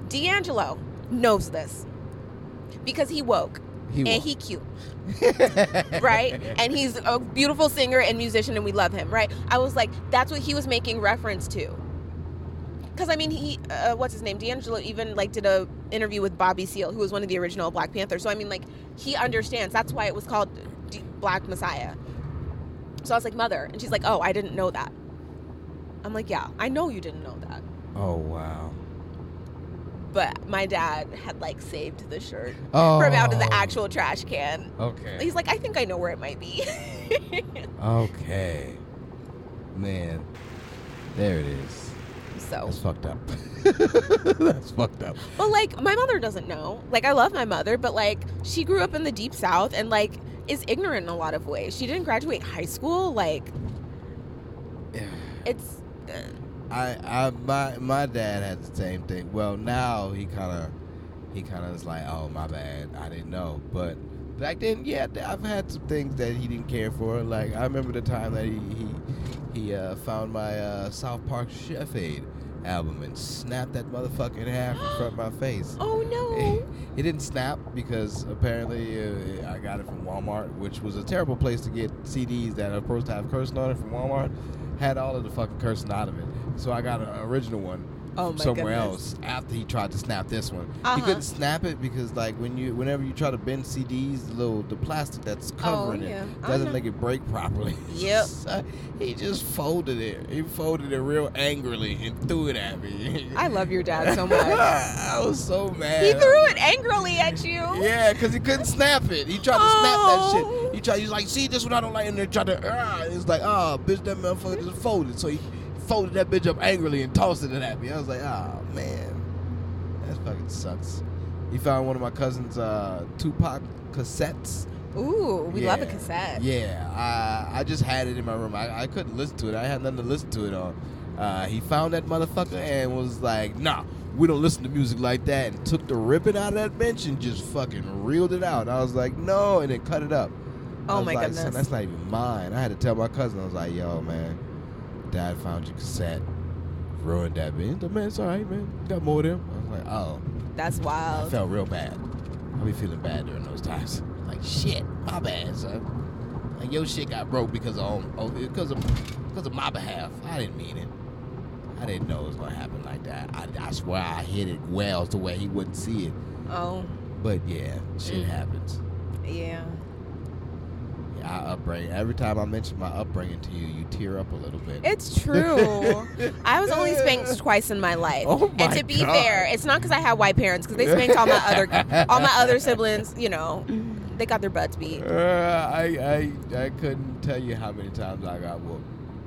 D'Angelo knows this because he woke. He and won't. he cute. Right? And he's a beautiful singer and musician and we love him, right? I was like, that's what he was making reference to. Because, I mean, he, uh, what's his name? D'Angelo even, like, did a interview with Bobby Seale, who was one of the original Black Panthers. So, I mean, like, he understands. That's why it was called D- Black Messiah. So I was like, Mother. And she's like, oh, I didn't know that. I'm like, yeah, I know you didn't know that. Oh, wow. But my dad had, like, saved the shirt Oh. from out of the actual trash can. Okay. He's like, I think I know where it might be. Okay. Man. There it is. So, That's fucked up. That's fucked up. but like, my mother doesn't know. Like, I love my mother, but like, she grew up in the Deep South and like is ignorant in a lot of ways. She didn't graduate high school. Like, it's. Uh, I, I, my, my dad had the same thing. Well, now he kind of, he kind of is like, oh, my bad, I didn't know. But back then, yeah, I've had some things that he didn't care for. Like, I remember the time that he, he, he uh, found my uh, South Park Chef Aid album and snapped that motherfucker in half in front of my face. oh no. It didn't snap because apparently uh, I got it from Walmart, which was a terrible place to get C Ds that are supposed to have cursing on it from Walmart. Had all of the fucking cursing out of it. So I got an original one Oh my somewhere goodness. else after he tried to snap this one. Uh-huh. He couldn't snap it because like when you whenever you try to bend C Ds, the little the plastic that's covering yeah. it I doesn't know. make it break properly. Yep. So he just folded it. He folded it real angrily and threw it at me. I love your dad so much. I was so mad. He threw it angrily at you. Yeah, because he couldn't snap it. He tried to snap that Oh. shit. He tried. He's like, see, this one I don't like. And they tried to. Ah, it's like, ah, bitch, that motherfucker just folded. So he folded that bitch up angrily and tossed it at me. I was like, ah, man, that fucking sucks. He found one of my cousin's uh, Tupac cassettes. Ooh, we love a Yeah. cassette. Yeah, I I just had it in my room. I, I couldn't listen to it. I had nothing to listen to it on. Uh, he found that motherfucker and was like, nah, we don't listen to music like that, and took the ribbon out of that bench and just fucking reeled it out. I was like, no, and then cut it up. I Oh was my like, goodness. son, that's not even mine. I had to tell my cousin. I was like, yo, man, Dad found your cassette. Ruined that bitch. He's like, man, it's all right, man. Got more of them. I was like, oh. That's I wild. felt real bad. I be feeling bad during those times. Like, shit, my bad, son. Like, your shit got broke because of oh, because of because of my behalf. I didn't mean it. I didn't know it was gonna happen like that. I, I swear I hit it well to where he wouldn't see it. Oh, But yeah, shit Mm. happens. yeah. Yeah, I upbringing. Every time I mention my upbringing to you, you tear up a little bit. It's true. I was only spanked twice in my life. Oh and my to be God. fair, it's not because I had white parents, because they spanked all my other all my other siblings. You know, they got their butts beat. Uh, I, I I couldn't tell you how many times I got whooped.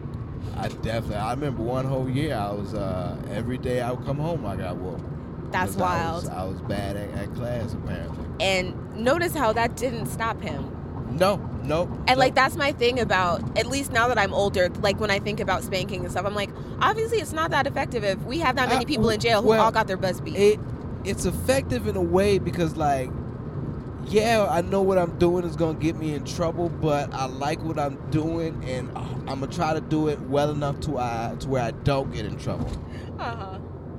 I definitely. I remember one whole year. I was uh, every day I would come home. I got whooped. That's 'Cause I was, wild. I was bad at, at class apparently. And notice how that didn't stop him. No, no. And like that's my thing about, at least now that I'm older, like when I think about spanking and stuff, I'm like, obviously it's not that effective if we have that many Uh, people in jail who well, all got their butts beat. It it's effective in a way because like, yeah, I know what I'm doing is gonna get me in trouble, but I like what I'm doing, and uh, I'm gonna try to do it well enough to I to where I don't get in trouble. Uh-huh.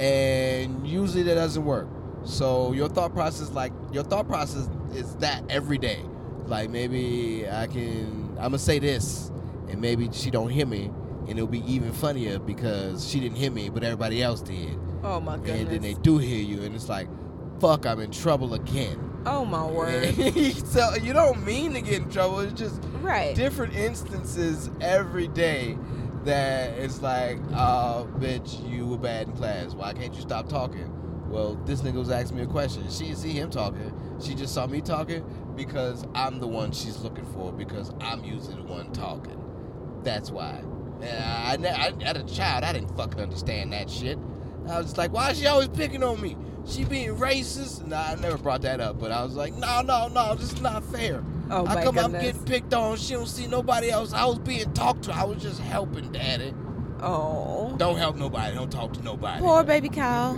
And usually that doesn't work. So your thought process, like your thought process, is that every day. Like maybe I can, I'm gonna say this, and maybe she don't hear me, and it'll be even funnier because she didn't hear me, but everybody else did. Oh my goodness. And then they do hear you, and it's like, fuck, I'm in trouble again. Oh my word. So you don't mean to get in trouble. It's just Right. different instances every day that it's like, oh, bitch, you were bad in class. Why can't you stop talking? Well, this nigga was asking me a question. She didn't see him talking. She just saw me talking because I'm the one she's looking for because I'm usually the one talking. That's why. And I, I, I, as a child, I didn't fucking understand that shit. I was just like, why is she always picking on me? She being racist? Nah, I never brought that up. But I was like, no, no, no, this is not fair. Oh How my come I'm goodness. getting picked on? She don't see nobody else. I was being talked to. I was just helping, Daddy. Oh. Don't help nobody. Don't talk to nobody. Poor baby cow.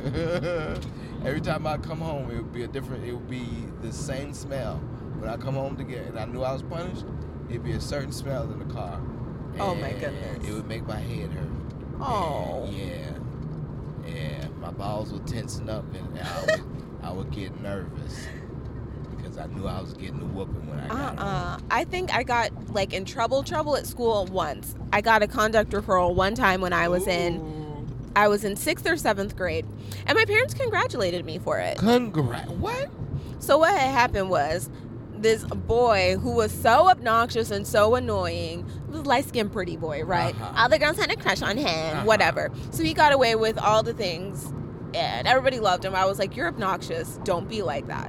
Every time I come home, it would be a different. It would be the same smell. When I come home to get, and I knew I was punished, it'd be a certain smell in the car. Oh, my And goodness. It would make my head hurt. Oh. And yeah. Yeah. my balls were tensing up, and I would, I would get nervous because I knew I was getting a whooping when I got Uh-uh. home. I think I got, like, in trouble, trouble at school once. I got a conduct referral one time when I was in, Ooh. I was in sixth or seventh grade, and my parents congratulated me for it. Congrats. What? So what had happened was, this boy who was so obnoxious and so annoying, was a light-skinned pretty boy, right? Uh-huh. All the girls had a crush on him, Uh-huh. whatever. So he got away with all the things, and everybody loved him. I was like, you're obnoxious. Don't be like that.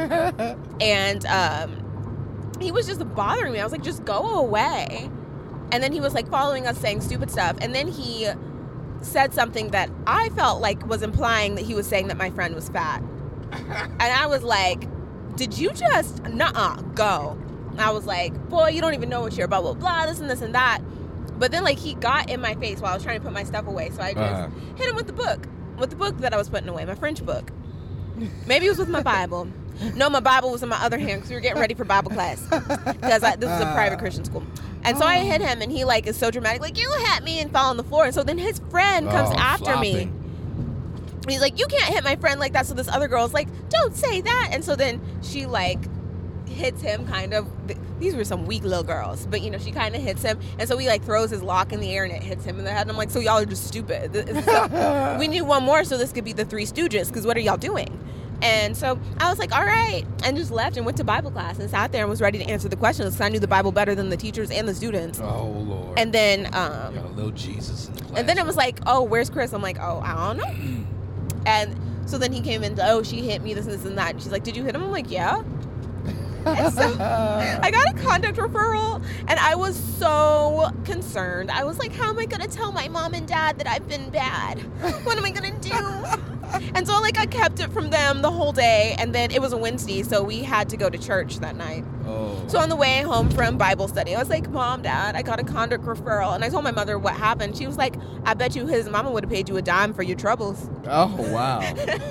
And um, he was just bothering me. I was like, just go away. And then he was like following us saying stupid stuff. And then he said something that I felt like was implying that he was saying that my friend was fat. And I was like, did you just, nuh-uh, go. I was like, boy, you don't even know what you're blah, blah, blah, this and this and that. But then, like, he got in my face while I was trying to put my stuff away. So I just Uh-huh. hit him with the book, with the book that I was putting away, my French book. Maybe it was with my Bible. No, my Bible was in my other hand because we were getting ready for Bible class. Because this is a private Christian school. And so I hit him, and he, like, is so dramatic, like, you hit me, and fell on the floor. And so then his friend comes Oh, after me. flopping. He's like, you can't hit my friend like that. So this other girl's like, don't say that. And so then she, like, hits him kind of. These were some weak little girls. But, you know, she kind of hits him. And so he, like, throws his lock in the air, and it hits him in the head. And I'm like, so y'all are just stupid. So we need one more so this could be the Three Stooges, because what are y'all doing? And so I was like, all right. And just left and went to Bible class and sat there and was ready to answer the questions because I knew the Bible better than the teachers and the students. Oh, Lord. And then... um Got a little Jesus in the class. And then it was like, oh, where's Chris? I'm like, oh, I don't know. And so then he came in, oh, she hit me, this and this and that. And she's like, did you hit him? I'm like, yeah. And so I got a conduct referral, and I was so concerned. I was like, how am I going to tell my mom and dad that I've been bad? What am I going to do? And so, like, I kept it from them the whole day. And then it was a Wednesday, so we had to go to church that night. Oh. So on the way home from Bible study, I was like, Mom, Dad, I got a conduct referral. And I told my mother what happened. She was like, I bet you his mama would have paid you a dime for your troubles. Oh, wow.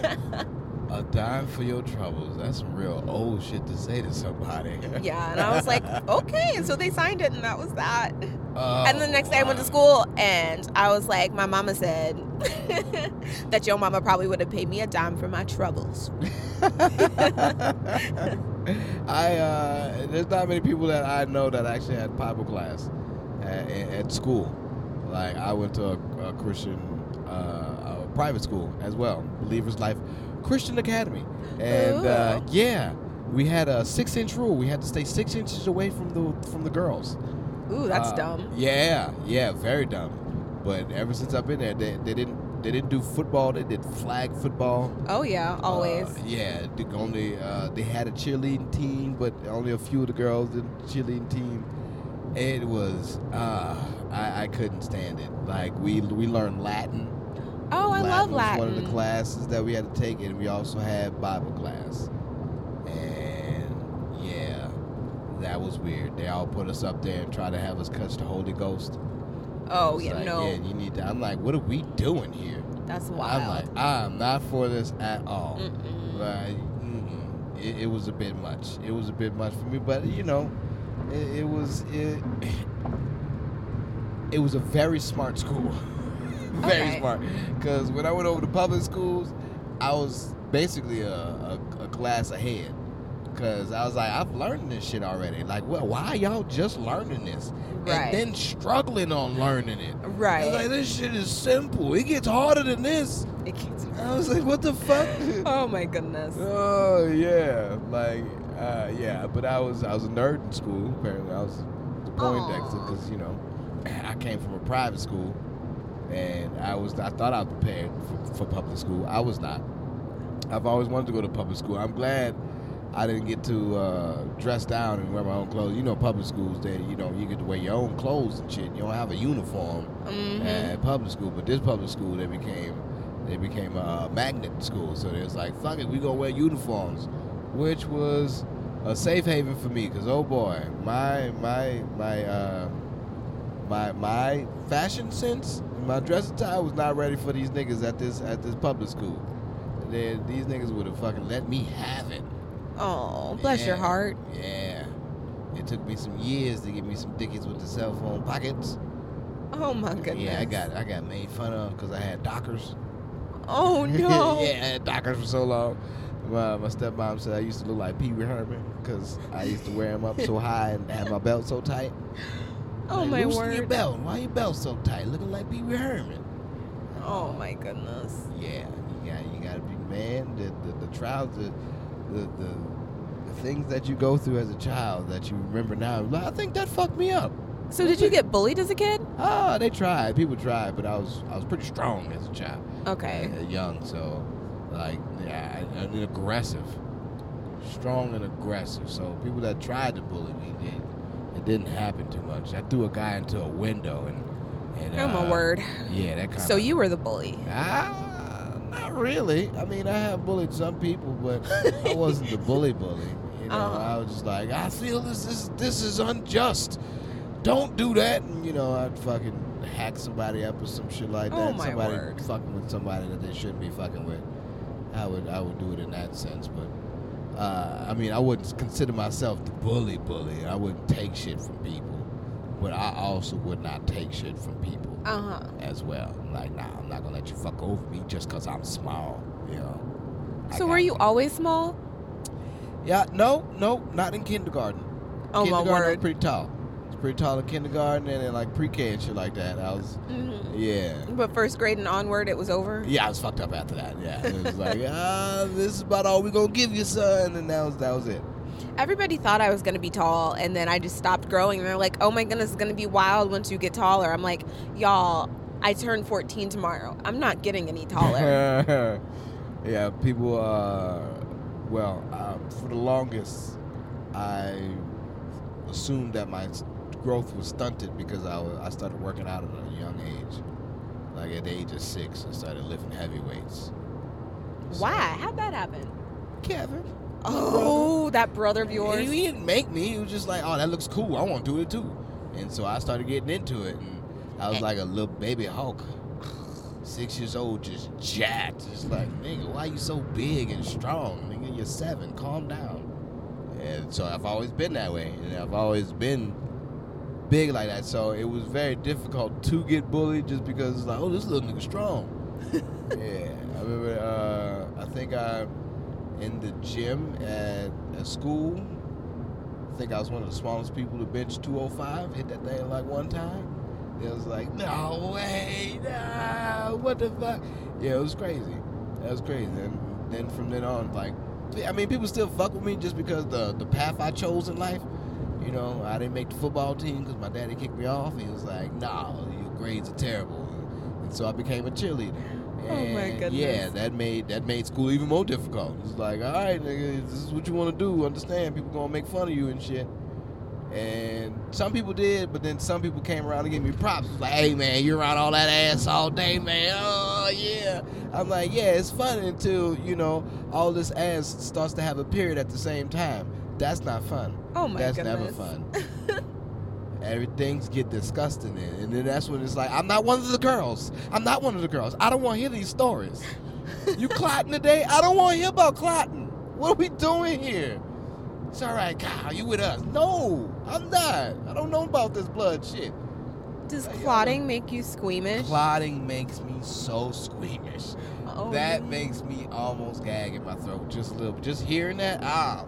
A dime for your troubles. That's some real old shit to say to somebody. Yeah, and I was like, okay. And so they signed it, and that was that. Oh, And the next day I went to wow. school, and I was like, my mama said that your mama probably would have paid me a dime for my troubles. I uh, there's not many people that I know that actually had Bible class at, at school. Like I went to a, a Christian uh, a private school as well, Believers Life Christian Academy, and uh, Ooh. yeah, we had a six-inch rule. We had to stay six inches away from the from the girls. Ooh, that's Uh, dumb. Yeah, yeah, very dumb. But ever since I've been there, they, they didn't they didn't do football. They did flag football. Oh, yeah, always. Uh, yeah, the only uh, they had a cheerleading team, but only a few of the girls did the cheerleading team. It was uh, I, I couldn't stand it. Like we we learned Latin. oh, I love was Latin. one of the classes that we had to take, and we also had Bible class. And yeah, that was weird. They all put us up there and try to have us catch the Holy Ghost. Oh, It's yeah, like, no. Yeah, you need to. I'm like, what are we doing here? That's wild. I'm like, I'm not for this at all. Mm-mm. Like, mm-mm. It, it was a bit much. It was a bit much for me, but you know, it, it was it. It was a very smart school, very Okay. smart. Because when I went over to public schools, I was basically a, a, a class ahead. Because I was like, I've learned this shit already. Like, well, why y'all just learning this? Right. And then struggling on learning it. I Right. was like, this shit is simple. It gets harder than this. It keeps- I was like, what the fuck? oh, my goodness. Oh yeah, like uh, yeah. But I was I was a nerd in school. Apparently, I was the Poindexter Aw. because you know I came from a private school, and I was I thought I was prepared for, for public school. I was not. I've always wanted to go to public school. I'm glad I didn't get to uh, dress down and wear my own clothes. You know, public schools, they you know you get to wear your own clothes and shit. You don't have a uniform Mhm. at public school. But this public school, they became they became a magnet school. So they was like, fuck it, we gonna wear uniforms, which was a safe haven for me. Cause oh boy, my my my uh, my my fashion sense, my dress attire was not ready for these niggas at this at this public school. They, these niggas would have fucking let me have it. Oh, bless your Yeah, heart. Yeah. It took me some years to get me some dickies with the cell phone pockets. Oh, my goodness. Yeah, I got I got made fun of because I had Dockers. Oh no. Yeah, I had Dockers for so long. My, my stepmom said I used to look like Pee Wee Herman because I used to wear them up so high and have my belt so tight. Oh Like, my loosen your word. belt. Why your belt so tight? Looking like Pee Wee Herman. Oh my goodness. Yeah, you got you got to be man. The the, the trials, the, the the the things that you go through as a child that you remember now. Like, I think that fucked me up. So did you get bullied as a kid? Ah, they tried. People tried, but I was I was pretty strong as a child. Okay. Uh, young, so like yeah, I, I'm aggressive, strong and aggressive. So people that tried to bully me, it, it didn't happen too much. I threw a guy into a window and. and Oh my uh, word. Yeah, that kind of. So you were the bully. Ah, not really. I mean, I have bullied some people, but I wasn't the bully bully. You know, Uh-huh. I was just like, I feel this is this is unjust. Don't do that. And you know, I'd fucking hack somebody up or some shit like that. Oh, my somebody word. fucking with somebody that they shouldn't be fucking with. I would I would do it in that sense, but uh, I mean, I wouldn't consider myself the bully bully. I wouldn't take shit from people, but I also would not take shit from people Uh huh. as well. Like, nah, I'm not gonna let you fuck over me just cause I'm small, you know. I So were got- you always small? Yeah, no, no, not in kindergarten. Oh my kindergarten, I was word. pretty tall. I was pretty tall in kindergarten and in like pre-K and shit like that. I was, hmm yeah. But first grade and onward, it was over. Yeah, I was fucked up after that. Yeah, it was like, ah, this is about all we gonna give you, son, and that was that was it. Everybody thought I was going to be tall, and then I just stopped growing. And they're like, "Oh my goodness, it's going to be wild once you get taller." I'm like, "Y'all, I turn fourteen tomorrow. I'm not getting any taller." Yeah, people. Uh, well, um, for the longest, I assumed that my s- growth was stunted because I was, I started working out at a young age. Like at the age of six, I started lifting heavy weights. So- Why? How'd that happen? Kevin. Oh, that brother of yours. He, he didn't make me. He was just like, oh, that looks cool. I want to do it too. And so I started getting into it. And I was like a little baby Hulk. Six years old, just jacked. Just like, nigga, why you so big and strong? Nigga, you're seven. Calm down. And so I've always been that way. And I've always been big like that. So it was very difficult to get bullied just because it's like, oh, this little nigga strong. Yeah. I remember, uh, I think I, in the gym at, at school, I think I was one of the smallest people to bench two oh five, hit that thing like one time. It was like, no way, no, what the fuck? Yeah, it was crazy. That was crazy. And then from then on, like, I mean, people still fuck with me just because the, the path I chose in life. You know, I didn't make the football team because my daddy kicked me off. He was like, nah, your grades are terrible. And so I became a cheerleader. Oh, my And, goodness. Yeah, that made that made school even more difficult. It's like, all right, nigga, this is what you want to do. Understand? People gonna make fun of you and shit. And some people did, but then some people came around and gave me props. It was like, hey, man, you're around all that ass all day, man. Oh, yeah. I'm like, yeah, it's fun until, you know, all this ass starts to have a period at the same time. That's not fun. Oh my That's goodness. never fun. Everything's get disgusting then. And then that's when it's like, I'm not one of the girls. I'm not one of the girls. I don't want to hear these stories. You clotting today? I don't want to hear about clotting. What are we doing here? It's all right, Kyle, you with us. No, I'm not. I don't know about this blood shit. Does Hey, clotting make you squeamish? Clotting makes me so squeamish. Oh, That no. makes me almost gag in my throat just a little bit. Just hearing that, ah,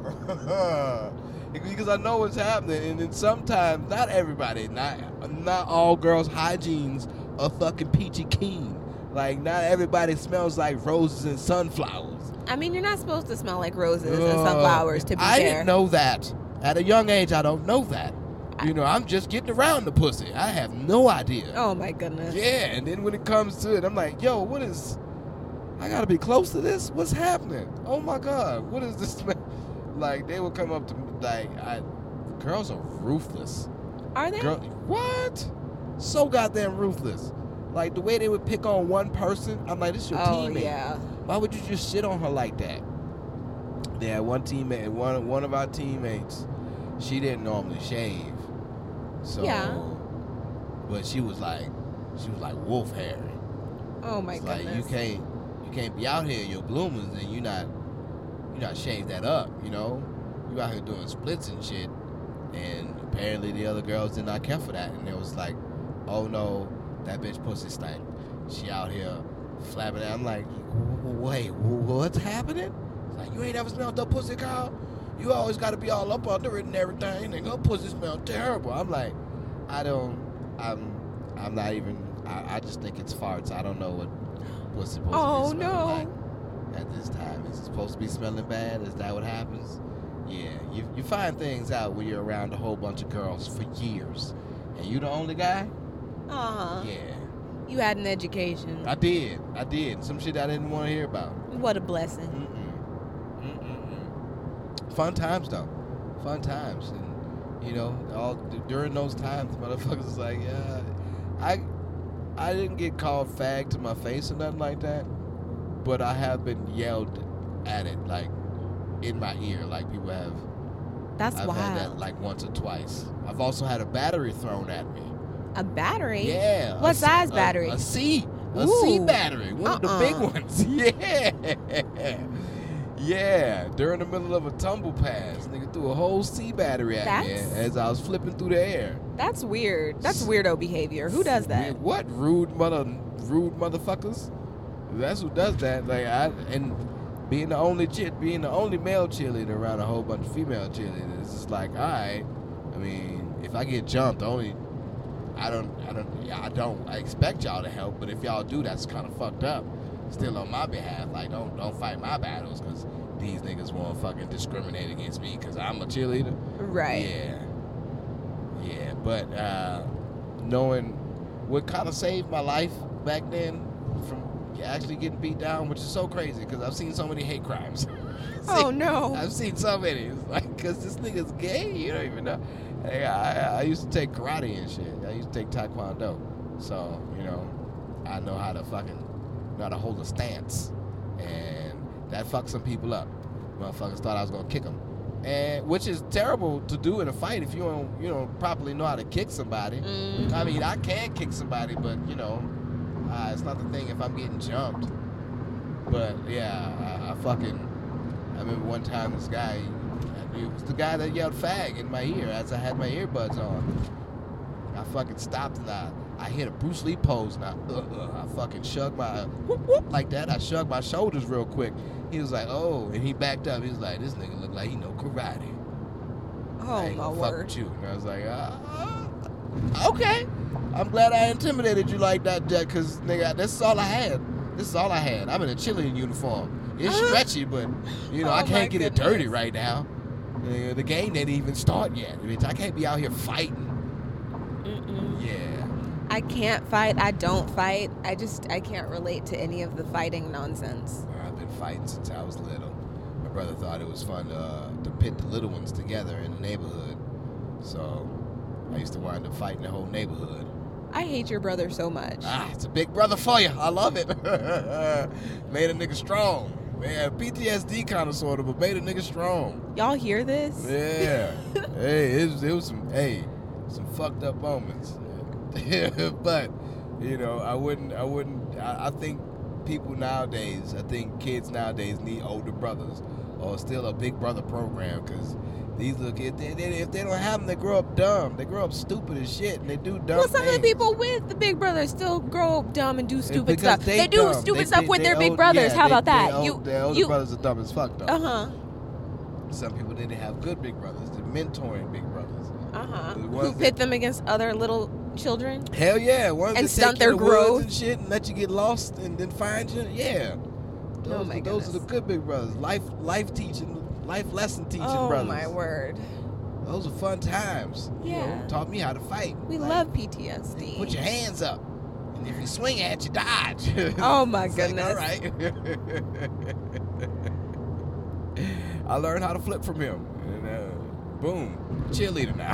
ah. Because I know what's happening. And then sometimes, not everybody, not not all girls' hygienes are fucking peachy keen. Like, not everybody smells like roses and sunflowers. I mean, you're not supposed to smell like roses and Ugh. sunflowers, to be I fair. didn't know that. At a young age, I don't know that. You know, I'm just getting around the pussy. I have no idea. Oh my goodness. Yeah, and then when it comes to it, I'm like, yo, what is... I gotta be close to this? What's happening? Oh my God, what is this? Like, they would come up to me, like, I, girls are ruthless. Are they? Girl, what? So goddamn ruthless. Like, the way they would pick on one person, I'm like, this is your Oh teammate. yeah. Why would you just shit on her like that? Yeah, one teammate, one one of our teammates, she didn't normally shave. So, Yeah. but she was like, she was like wolf hair. Oh my It's goodness. like you can't, you can't be out here in your bloomers and you not, you not shave that up. You know, you out here doing splits and shit. And apparently the other girls did not care for that, and it was like, oh no, that bitch pussy stank. She out here flapping it. I'm like, wait, what's happening? It's like, you ain't ever smelled that pussy, Kyle? You always got to be all up under it and everything. And go pussy smell terrible. I'm like, I don't, I'm, I'm not even, I, I just think it's farts. I don't know what pussy supposed Oh, to be smelling no. like at this time. Is it supposed to be smelling bad? Is that what happens? Yeah, you, you find things out when you're around a whole bunch of girls for years. And you the only guy? Uh-huh. Yeah. You had an education. I did. I did. Some shit I didn't want to hear about. What a blessing. Mm-mm. Mm-mm-mm. Fun times, though. Fun times. And, you know, all d- during those times, motherfuckers was like, yeah, I, I didn't get called fag to my face or nothing like that. But I have been yelled at it, like, in my ear, like people have. That's I've wild. had that like once or twice. I've also had a battery thrown at me. A battery? Yeah. What a, size a, battery? A C. A Ooh. C battery. One of the big Uh-uh. ones. Yeah. Yeah. During the middle of a tumble pass, nigga threw a whole C battery at me That's- as I was flipping through the air. That's weird. That's weirdo behavior. Who does that? Weird- What rude mother, rude motherfuckers? That's who does that. Like I and being the only cheer, being the only male cheerleader around a whole bunch of female cheerleaders, it's just like, all right. I mean, if I get jumped, only I don't, I don't, yeah, I don't. I expect y'all to help, but if y'all do, that's kind of fucked up. Still on my behalf, like don't, don't fight my battles because these niggas won't fucking discriminate against me because I'm a cheerleader. Right. Yeah. Yeah, but uh, knowing what kind of saved my life back then from actually getting beat down, which is so crazy because I've seen so many hate crimes. Oh, no. I've seen so many. It's like, because this nigga's gay, you don't even know. Hey, I, I used to take karate and shit. I used to take taekwondo. So, you know, I know how to fucking, know how to hold a stance. And that fucked some people up. Motherfuckers thought I was going to kick them. And which is terrible to do in a fight if you don't, you know, properly know how to kick somebody. Mhm. I mean, I can kick somebody, but you know, uh, it's not the thing if I'm getting jumped. But yeah, I, I fucking, I remember one time this guy, it was the guy that yelled fag in my ear as I had my earbuds on. I fucking stopped and I, I hit a Bruce Lee pose and I, uh, uh, I fucking shrugged my, whoop, whoop, like that. I shrugged my shoulders real quick. He was like, oh, and he backed up. He was like, this nigga look like he know karate. I Oh, ain't my gonna fuck word. with you. And I was like, uh, okay. I'm glad I intimidated you like that, Jack, because, nigga, this is all I had. This is all I had. I'm in a cheerleading uniform. It's Uh-huh. stretchy, but, you know, Oh, I my can't get it dirty goodness. right now. Uh, the game didn't even start yet. Bitch. I can't be out here fighting. Mm-mm. Yeah. I can't fight. I don't fight. I just, I can't relate to any of the fighting nonsense. I've been fighting since I was little. My brother thought it was fun uh, to pit the little ones together in the neighborhood. So I used to wind up fighting the whole neighborhood. I hate your brother so much. Ah, it's a big brother for you. I love it. Made a nigga strong. Man, P T S D kind of sort of, but made a nigga strong. Y'all hear this? Yeah. Hey, it was, it was some, hey, some fucked up moments. But, you know, I wouldn't, I wouldn't, I, I think people nowadays, I think kids nowadays need older brothers or still a big brother program because these little kids, they, they, if they don't have them, they grow up dumb. They grow up stupid as shit and they do dumb Well, some things. of the people with the big brothers still grow up dumb and do stupid Because stuff. They, They, do dumb. stupid They- stuff they- with they their big old- brothers. yeah, How they- about that? they old- you, their older you, brothers are dumb as fuck though. uh huh, Some people didn't have good big brothers. They're mentoring big brothers. uh huh. The Who ones pit them against other little children? Hell yeah, ones And that stunt take you their to woods growth. and shit and let you get lost and then find you. Yeah, those, Oh my are, those are the goodness. good big brothers. Life, life teaching, life lesson teaching Oh brothers. my word. Those are fun times. You Yeah. know, taught me how to fight. We Like, love P T S D. Put your hands up, and if you swing at, you dodge. Oh my It's like, goodness. all right. I learned how to flip from him, and uh, boom, cheerleader now.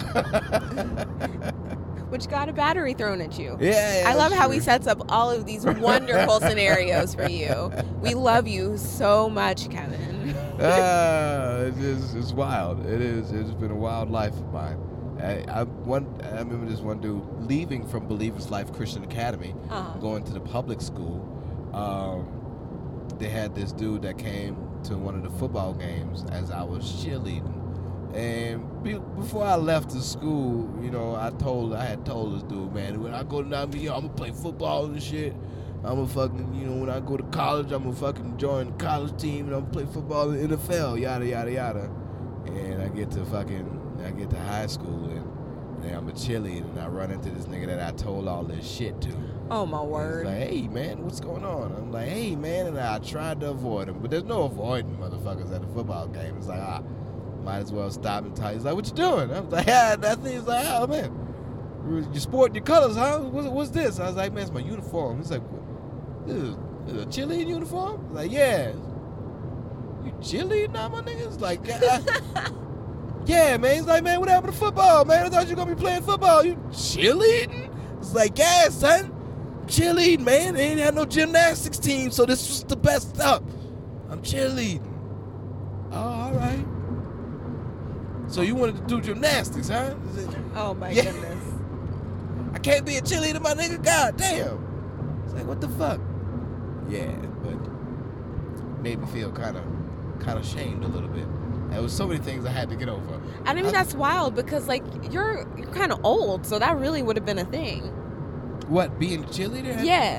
Which got a battery thrown at you. Yeah, yeah, I love that's how he true. sets up all of these wonderful scenarios for you. We love you so much, Kevin. Ah, it's, just, it's wild. It is. It's been a wild life of mine. I, I one. I remember this one dude leaving from Believers Life Christian Academy, Uh-huh. going to the public school. Um, they had this dude that came to one of the football games as I was cheerleading. And be, before I left the school, you know, I told I had told this dude, man, when I go to Nami, I'm gonna play football and shit. I'm a fucking, you know, when I go to college, I'm gonna fucking join the college team and I'm gonna play football in the N F L, yada, yada, yada. And I get to fucking, I get to high school and, and I'm a cheerleader and I run into this nigga that I told all this shit to. Oh, my He's word. like, hey, man, what's going on? I'm like, hey, man, and I tried to avoid him. But there's no avoiding motherfuckers at a football game. It's like, ah, might as well stop and talk. He's like, what you doing? I was like, ah, nothing. He's like, oh, man, you sporting your colors, huh? What's, what's this? I was like, man, it's my uniform. He's like, this is, this is a cheerleading uniform? I was like, yeah. You cheerleading now, my nigga? It's like, yeah. Yeah, man. He's like, man, what happened to football, man? I thought you were going to be playing football. You cheerleading? It's like, yeah, son. Cheerleading, man. They ain't had no gymnastics team, so this was the best stuff. I'm cheerleading. Oh, all right. So you wanted to do gymnastics, huh? Is it- Oh, my Yeah. goodness. I can't be a cheerleader, my nigga. God damn. It's like, what the fuck? Yeah, but made me feel kind of, kind of shamed a little bit. There was so many things I had to get over. I mean, I- that's wild because, like, you're, you're kind of old, so that really would have been a thing. What, being a cheerleader? had- Yeah.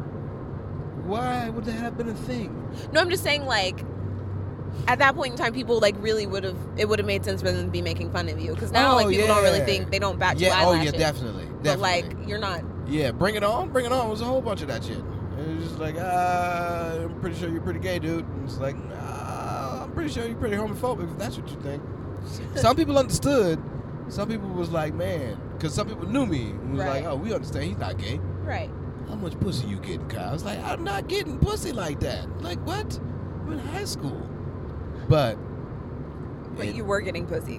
Why would that have been a thing? No, I'm just saying, like, at that point in time, people, like, really would have, it would have made sense for them to be making fun of you. Because now, Oh, like, people don't really yeah. think, they don't bat you Yeah. Oh, eyelashes. yeah, definitely. Definitely. But, like, you're not. Yeah, bring it on, bring it on. It was a whole bunch of that shit. It was just like, ah, I'm pretty sure you're pretty gay, dude. And it's like, nah, I'm pretty sure you're pretty homophobic if that's what you think. Some people understood. Some people was like, man, because some people knew me. And was Right. like, oh, we understand he's not gay. Right. How much pussy you getting, Kyle? I was like, I'm not getting pussy like that. Like, what? I'm in high school. But. But it- you were getting pussy.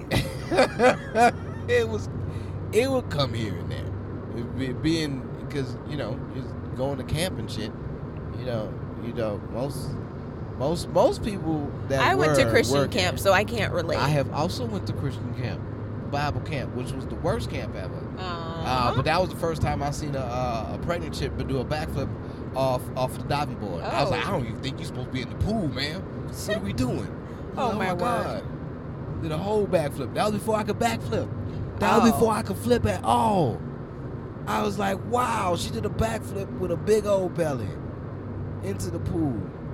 it was, it would come here and there. It be, being, because, you know, just going to camp and shit, you know, you know, most, most, most people that I went to were Christian working- camp, so I can't relate. I have also went to Christian camp, Bible camp, which was the worst camp ever. Uh, Uh, but that was the first time I seen a, uh, a pregnant chick do a backflip off off the diving board. I was Oh. like, I don't even think you're supposed to be in the pool, man. What are we doing? Oh, my word. God. Did a whole backflip. That was before I could backflip. That was Oh. before I could flip at all. I was like, wow, she did a backflip with a big old belly into the pool.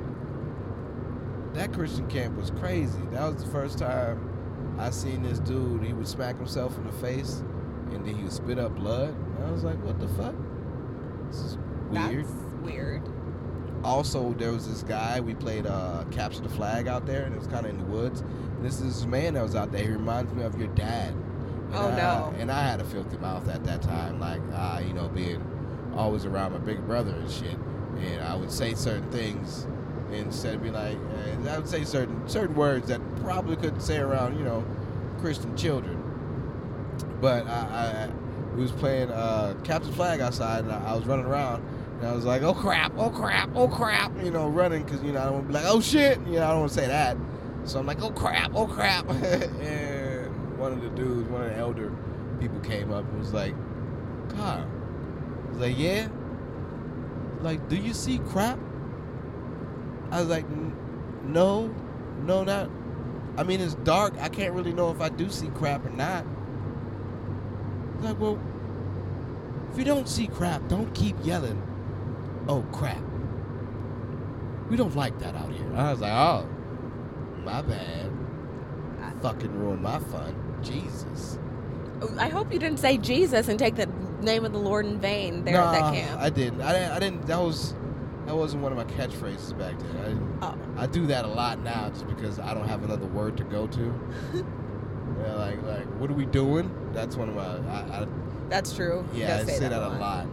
That Christian camp was crazy. That was the first time I seen this dude. He would smack himself in the face, and then he would spit up blood. And I was like, what the fuck? This is weird. That's weird. Also, there was this guy, we played uh, Capture the Flag out there, and it was kind of in the woods. And this is this man that was out there. He reminds me of your dad. And Oh, I, no. And I had a filthy mouth at that time, like, uh, you know, being always around my big brother and shit. And I would say certain things instead of being like, uh, I would say certain certain words that probably couldn't say around, you know, Christian children. But I, I we was playing uh, Capture the Flag outside, and I, I was running around. And I was like, oh crap, oh crap, oh crap, you know, running because, you know, I don't want to be like, oh shit, you know, I don't want to say that. So I'm like, oh crap, oh crap. And one of the dudes, one of the elder people came up and was like, Kyle. I was like, yeah? Like, do you see crap? I was like, "N- no, no, not. I mean, it's dark. I can't really know if I do see crap or not. He's like, well, if you don't see crap, don't keep yelling, oh crap. We don't like that out here. I was like, oh, my bad. I fucking ruined my fun. Jesus. I hope you didn't say Jesus and take the name of the Lord in vain there at Nah, that camp. I didn't. I didn't. I didn't. That was that wasn't one of my catchphrases back then. I didn't, Oh. I do that a lot now just because I don't have another word to go to. Yeah, like like what are we doing? That's one of my. I, I, That's true. You yeah, I gotta say that a lot.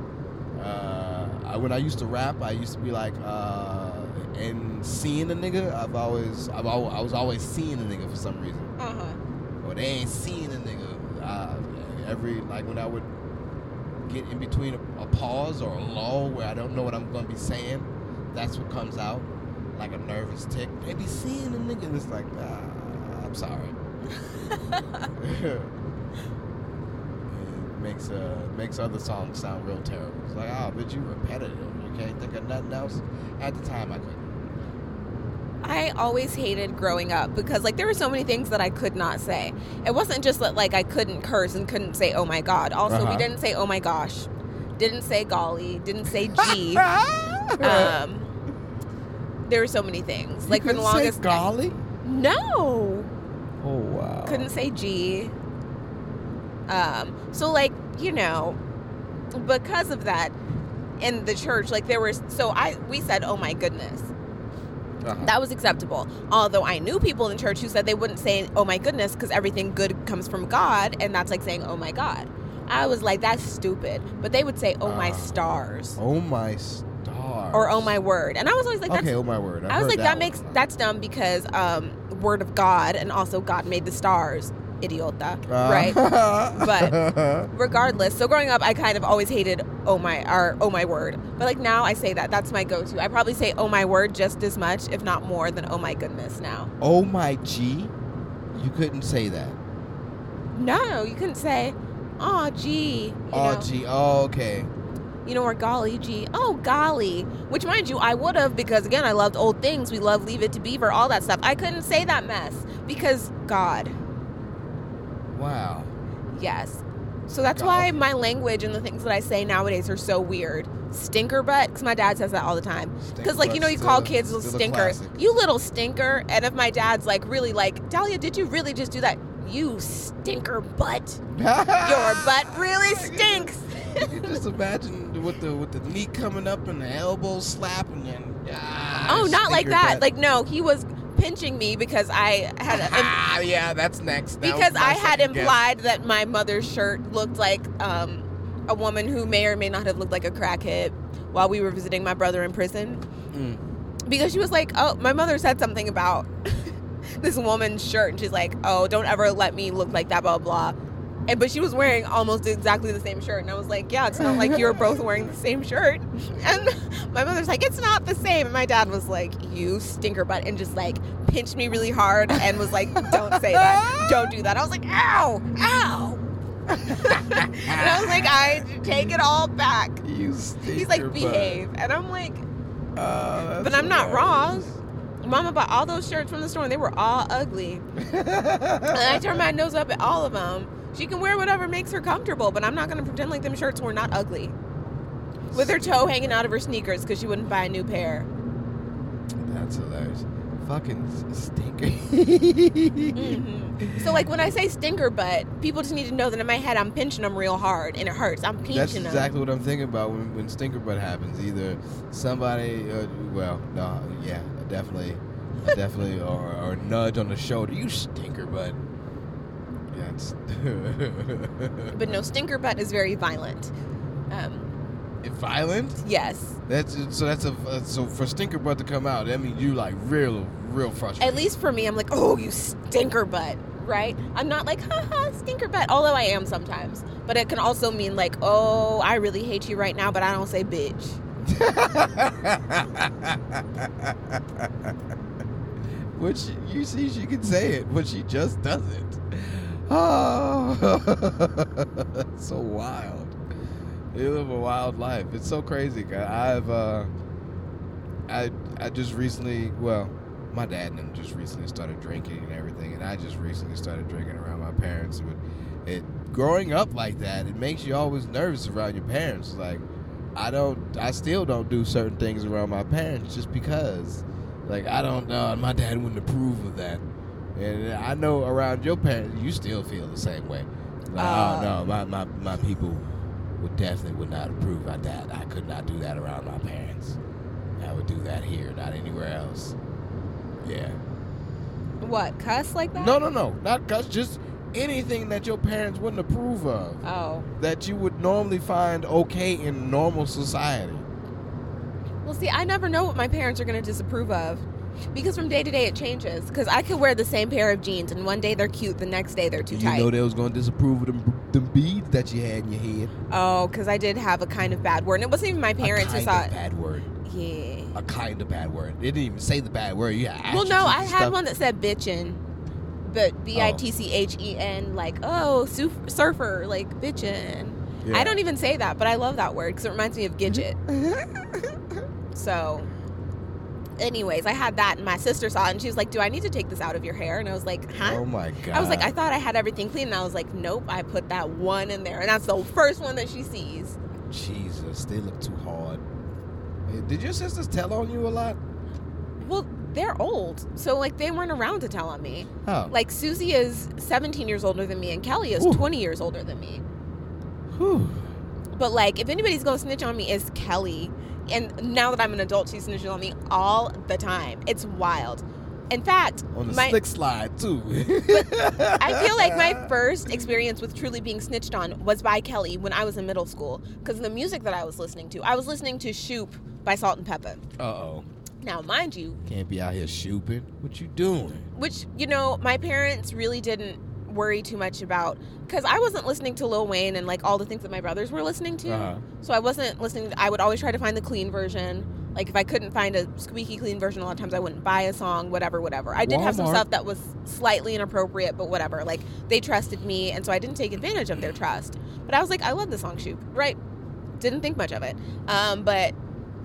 Uh, I, when I used to rap, I used to be like, uh, and seeing a nigga. I've always, I've al- I was always seeing a nigga for some reason. Uh huh. Or they ain't seeing a nigga. Uh, every like when I would get in between a, a pause or a lull where I don't know what I'm gonna be saying, that's what comes out, like a nervous tick. They be seeing a nigga, and it's like, ah, I'm sorry. It makes uh makes other songs sound real terrible. It's like, oh, but you repetitive. You can't think of nothing else. At the time, I couldn't. I always hated growing up because, like, there were so many things that I could not say. It wasn't just that, like, I couldn't curse and couldn't say, oh my God. Also, Uh-huh. we didn't say, oh my gosh. Didn't say golly. Didn't say gee. um, there were so many things. Like, You for the couldn't say longest. golly? No. Oh, wow. Couldn't say gee. Um, so, like, you know, because of that, in the church, like, there was, so I, we said, oh my goodness. Uh-huh. That was acceptable. Although I knew people in church who said they wouldn't say, oh my goodness, because everything good comes from God, and that's like saying, oh my God. I was like, that's stupid. But they would say, oh my Uh, stars. Oh, my stars. Or oh my word. And I was always like, that's, Okay, oh, my word. I've I was heard like, that, one. makes, that's dumb because um, word of God, and also God made the stars. Idiota. Uh, Right? But regardless, so growing up, I kind of always hated oh my or oh my word. But like now, I say that that's my go-to. I probably say oh my word just as much, if not more, than oh my goodness now. Oh, my G? You couldn't say that. No, you couldn't say, oh gee. You Oh, know, G. Oh, okay. you know, or golly gee. Oh golly. Which, mind you, I would have because again, I loved old things. We love Leave It to Beaver, all that stuff. I couldn't say that mess because God. Wow. Yes. So that's God. why my language and the things that I say nowadays are so weird. Stinker butt, because my dad says that all the time. Because, like, you know, you Still- call kids little still a stinker. classic. You little stinker. And if my dad's, like, really like, Dahlia, did you really just do that? You stinker butt. Your butt really stinks. You can just imagine with the with the knee coming up and the elbow slapping and ah, Oh, not like stinker that. butt. Like, no, he was pinching me because I had a, ah, yeah, that's next. That because was my I had second guess. implied that my mother's shirt looked like um, a woman who may or may not have looked like a crackhead while we were visiting my brother in prison. Mm. Because she was like, oh, my mother said something about this woman's shirt, and she's like, oh, don't ever let me look like that, blah, blah. And but she was wearing almost exactly the same shirt, and I was like, yeah, it's not like you're both wearing the same shirt. And my mother's like, it's not the same. And my dad was like, you stinker butt, and just like pinched me really hard and was like, don't say that, don't do that. I was like, ow, ow. And I was like, I take it all back. You stinker He's like, butt. behave. And I'm like, Oh, that's but I'm not wrong. hilarious. Mama bought all those shirts from the store, and they were all ugly. And I turned my nose up at all of them. She can wear whatever makes her comfortable, but I'm not going to pretend like them shirts were not ugly. With her toe hanging out of her sneakers because she wouldn't buy a new pair. That's hilarious. Fucking stinker. hmm So, like, when I say stinker butt, people just need to know that in my head I'm pinching them real hard, and it hurts. I'm pinching That's them. exactly what I'm thinking about when, when stinker butt happens. Either somebody, uh, well, no, yeah, definitely, definitely, or, or nudge on the shoulder. You stinker butt. Yeah, it's But no, stinker butt is very violent. Um, violent. yes. That's so. That's a uh, so for stinker butt to come out. That means you like real, real frustrated. At least for me, I'm like, oh, you stinker butt, right? I'm not like, haha, stinker butt, although I am sometimes. But it can also mean like, oh, I really hate you right now, but I don't say bitch. Which you see, she can say it, but she just doesn't. Oh, it's so wild. You live a wild life. It's so crazy. I've, uh, I, I just recently, well, my dad and them just recently started drinking and everything, and I just recently started drinking around my parents. But it, growing up like that, it makes you always nervous around your parents. Like, I don't, I still don't do certain things around my parents just because. Like, I don't know, my dad wouldn't approve of that. And I know around your parents, you still feel the same way. Like, Uh, oh, no, my, my, my people would definitely would not approve of that. I could not do that around my parents. I would do that here, not anywhere else. Yeah. What, cuss like that? No, no, no. Not cuss, just anything that your parents wouldn't approve of. Oh. That you would normally find okay in normal society. Well, see, I never know what my parents are going to disapprove of. Because from day to day it changes. Because I could wear the same pair of jeans, and one day they're cute, the next day they're too You tight. know they was going to disapprove of them, them beads that you had in your head. Oh, because I did have a kind of bad word. And it wasn't even my parents a who kind saw of it. bad word. Yeah. A kind of bad word. They didn't even say the bad word. Yeah. Well, no, I had one that said bitchin'. But B I T C H E N, like, oh, surf- surfer, like, bitchin'. Yeah. I don't even say that, but I love that word because it reminds me of Gidget. So, anyways, I had that, and my sister saw it, and she was like, do I need to take this out of your hair? And I was like, huh? Oh my god. I was like, I thought I had everything clean, and I was like, nope, I put that one in there, and that's the first one that she sees. Jesus but they look too hard. Hey, did your sisters tell on you a lot? Well, they're old, so like they weren't around to tell on me. Oh. Like Susie is seventeen years older than me, and Kelly is Ooh. twenty years older than me. Whew. But like, if anybody's gonna snitch on me, it's Kelly. And now that I'm an adult, she snitches on me all the time. It's wild. In fact, On the my, slick slide too. I feel like my first experience with truly being snitched on was by Kelly when I was in middle school, because of the music that I was listening to. I was listening to Shoop by Salt and Pepper. Uh oh. Now, mind you, Can't be out here shooping. What you doing? which, you know, my parents really didn't worry too much about, because I wasn't listening to Lil Wayne and like all the things that my brothers were listening to. Uh-huh. So I wasn't listening to, I would always try to find the clean version. Like if I couldn't find a squeaky clean version, a lot of times I wouldn't buy a song, whatever, whatever. I did have some Walmart. stuff that was slightly inappropriate, but whatever. Like they trusted me, and so I didn't take advantage of their trust. But I was like, I love the song Shoop, right? Didn't think much of it. Um, but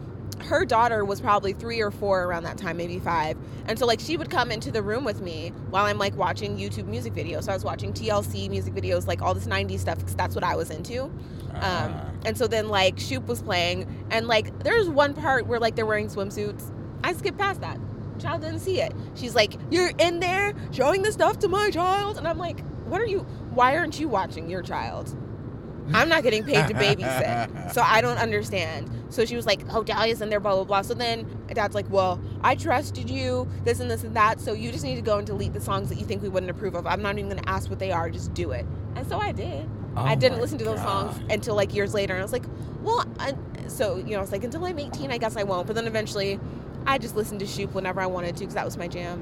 her daughter was probably three or four around that time, maybe five. And so like she would come into the room with me while I'm like watching YouTube music videos. So I was watching T L C music videos, like all this nineties stuff, because that's what I was into. Um, Ah. and so then like Shoop was playing, and like there's one part where like they're wearing swimsuits. I skipped past that. Child didn't see it. She's like, "You're in there showing this stuff to my child," and I'm like, "What are you? Why aren't you watching your child? I'm not getting paid to babysit, so I don't understand." So she was like, "Oh, Dahlia's in there, blah blah blah." So then Dad's like, "Well, I trusted you, this and this and that, so you just need to go and delete the songs that you think we wouldn't approve of. I'm not even going to ask what they are. Just do it." And so I did. Oh I didn't my listen to those God. songs until like years later, and I was like, "Well," I, so you know, I was like, "Until I'm eighteen, I guess I won't." But then eventually, I just listened to Shoop whenever I wanted to, because that was my jam.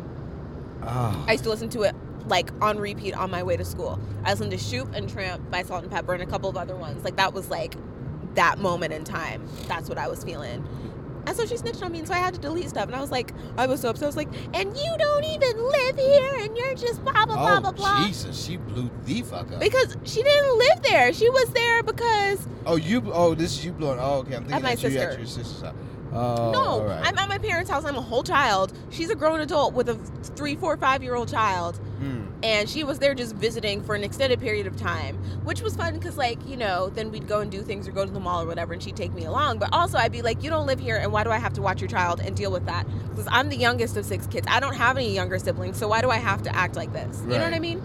Ah. I used to listen to it like on repeat on my way to school. I listened to Shoop and Tramp by Salt and Pepper and a couple of other ones. Like that was like that moment in time. That's what I was feeling. And so she snitched on me, and so I had to delete stuff. And I was like, I was so upset. I was like, "And you don't even live here, and you're just blah blah blah Oh blah blah." Jesus, she blew the fuck up. Because she didn't live there. She was there because Oh, you. Oh, this is you blowing. Oh, okay. I'm thinking At my that you sister. at your sister's house. Oh, no, all right. I'm at my parents' house. I'm a whole child. She's a grown adult with a three, four, five year old child. Hmm. And she was there just visiting for an extended period of time, which was fun because, like, you know, then we'd go and do things or go to the mall or whatever, and she'd take me along. But also, I'd be like, "You don't live here, and why do I have to watch your child and deal with that?" Because I'm the youngest of six kids. I don't have any younger siblings, so why do I have to act like this? You know what I Right. mean?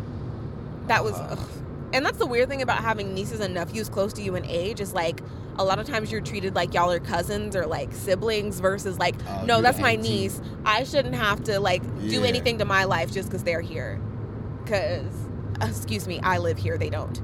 That was, Uh. ugh. And that's the weird thing about having nieces and nephews close to you in age is, like, a lot of times you're treated like y'all are cousins or like siblings versus like, Oh, no, you're that's the my auntie. niece. I shouldn't have to like do Yeah. anything to my life just because they're here. Because, excuse me, I live here. They don't.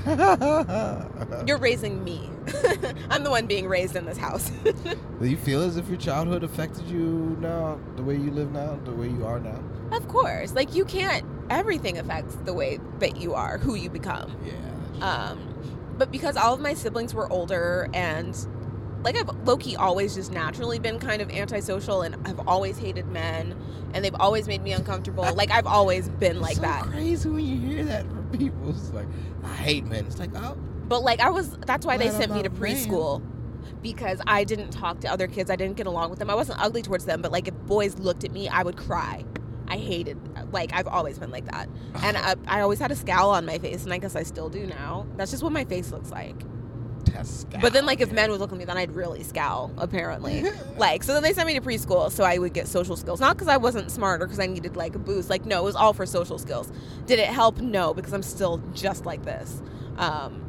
You're raising me. I'm the one being raised in this house. Do you feel as if your childhood affected you now, the way you live now, the way you are now? Of course. Like, you can't, everything affects the way that you are, who you become. Yeah. Um, but because all of my siblings were older and like I've low-key always just naturally been kind of antisocial and I've always hated men and they've always made me uncomfortable. Like I've always been like so that. crazy when you hear that from people. It's like, I hate men. It's like, oh. But like I was, that's why they Glad I'm sent me not to a man. preschool because I didn't talk to other kids. I didn't get along with them. I wasn't ugly towards them, but like if boys looked at me, I would cry. I hated, like I've always been like that. And I, I always had a scowl on my face and I guess I still do now. That's just what my face looks like. But then, like, if men would look at me, then I'd really scowl, apparently. Like, so then they sent me to preschool so I would get social skills. Not because I wasn't smart or because I needed, like, a boost. Like, no, it was all for social skills. Did it help? No, because I'm still just like this. Um,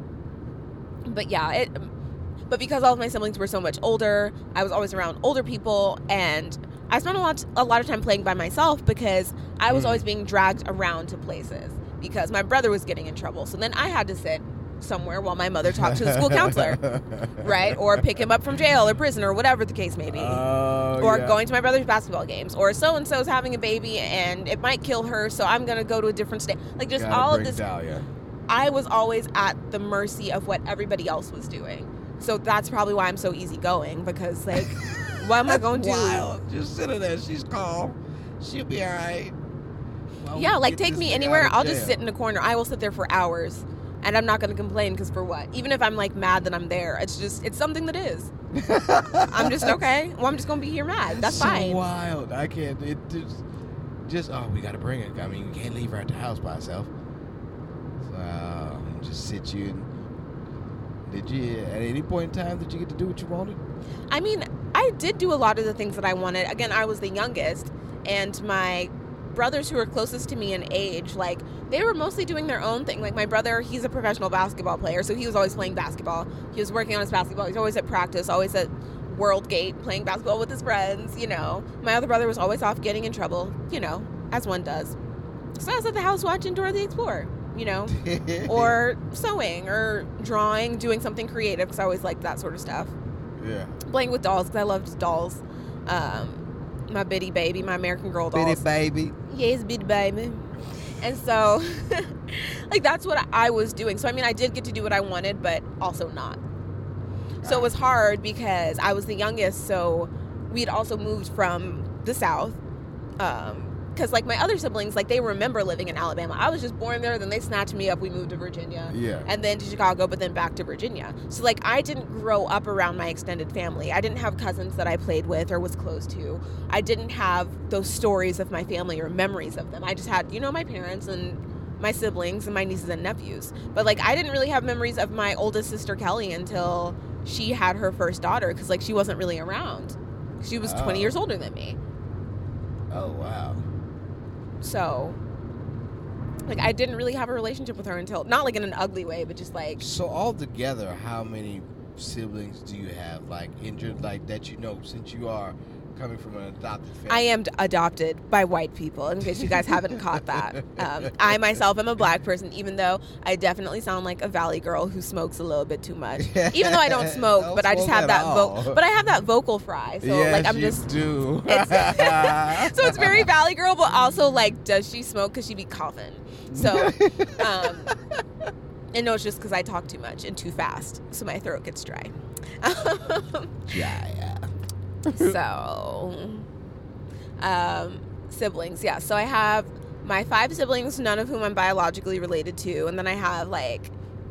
but, yeah, it... But because all of my siblings were so much older, I was always around older people, and I spent a lot, a lot of time playing by myself because I was Mm. always being dragged around to places because my brother was getting in trouble. So then I had to sit somewhere while my mother talked to the school counselor, right? Or pick him up from jail or prison or whatever the case may be. Oh, or yeah. going to my brother's basketball games. Or so-and-so's having a baby and it might kill her, so I'm going to go to a different state. Like, just Gotta all of bring this. Dahlia. I was always at the mercy of what everybody else was doing. So that's probably why I'm so easygoing, because, like, what am I going to do? Wild. Just sit her there. She's calm. She'll be all right. Why Yeah, we like, get take this me nigga anywhere. out of I'll just jail? sit in a corner. I will sit there for hours. And I'm not going to complain, because for what? Even if I'm, like, mad that I'm there, it's just, it's something that is. I'm just, okay, well, I'm just going to be here mad. That's so fine. wild. I can't. It just, just, oh, we got to bring her. I mean, we can't leave her at the house by herself. So, uh, just sit you and Did you, at any point in time, did you get to do what you wanted? I mean, I did do a lot of the things that I wanted. Again, I was the youngest, and my brothers who were closest to me in age, like, they were mostly doing their own thing. Like, my brother, he's a professional basketball player, so he was always playing basketball. He was working on his basketball. He was always at practice, always at World Gate playing basketball with his friends, you know. My other brother was always off getting in trouble, you know, as one does. So I was at the house watching Dora the Explorer, you know, or sewing or drawing, doing something creative, because I always liked that sort of stuff. Yeah. Playing with dolls, because I loved dolls. Um, my Bitty Baby, my American Girl dolls. Bitty baby. Yes, Bitty Baby. And so, like, that's what I was doing. So, I mean, I did get to do what I wanted, but also not. So it was hard because I was the youngest, so we'd also moved from the South. Um, because, like, my other siblings, like, they remember living in Alabama. I was just born there, then they snatched me up, we moved to Virginia. Yeah. And then to Chicago, but then back to Virginia. So, like, I didn't grow up around my extended family. I didn't have cousins that I played with or was close to. I didn't have those stories of my family or memories of them. I just had, you know, my parents and my siblings and my nieces and nephews. But, like, I didn't really have memories of my oldest sister, Kelly, until she had her first daughter, because, like, she wasn't really around. She was Oh. twenty years older than me. Oh, wow. So, like, I didn't really have a relationship with her until, not like in an ugly way, but just like, So altogether, how many siblings do you have, like, injured, like, that you know, since you are coming from an adopted family? I am adopted by white people, in case you guys haven't caught that. Um, I myself am a black person, even though I definitely sound like a valley girl who smokes a little bit too much. Even though I don't smoke, Don't but I just smoke have at that all. vocal, but I have that vocal fry. So yes, like I'm you just do. It's, so it's very valley girl, but also like, does she smoke? Because she be coughing. So, um, and no, it's just because I talk too much and too fast, so my throat gets dry. yeah, yeah. So, um, siblings, yeah. So I have my five siblings, none of whom I'm biologically related to, and then I have like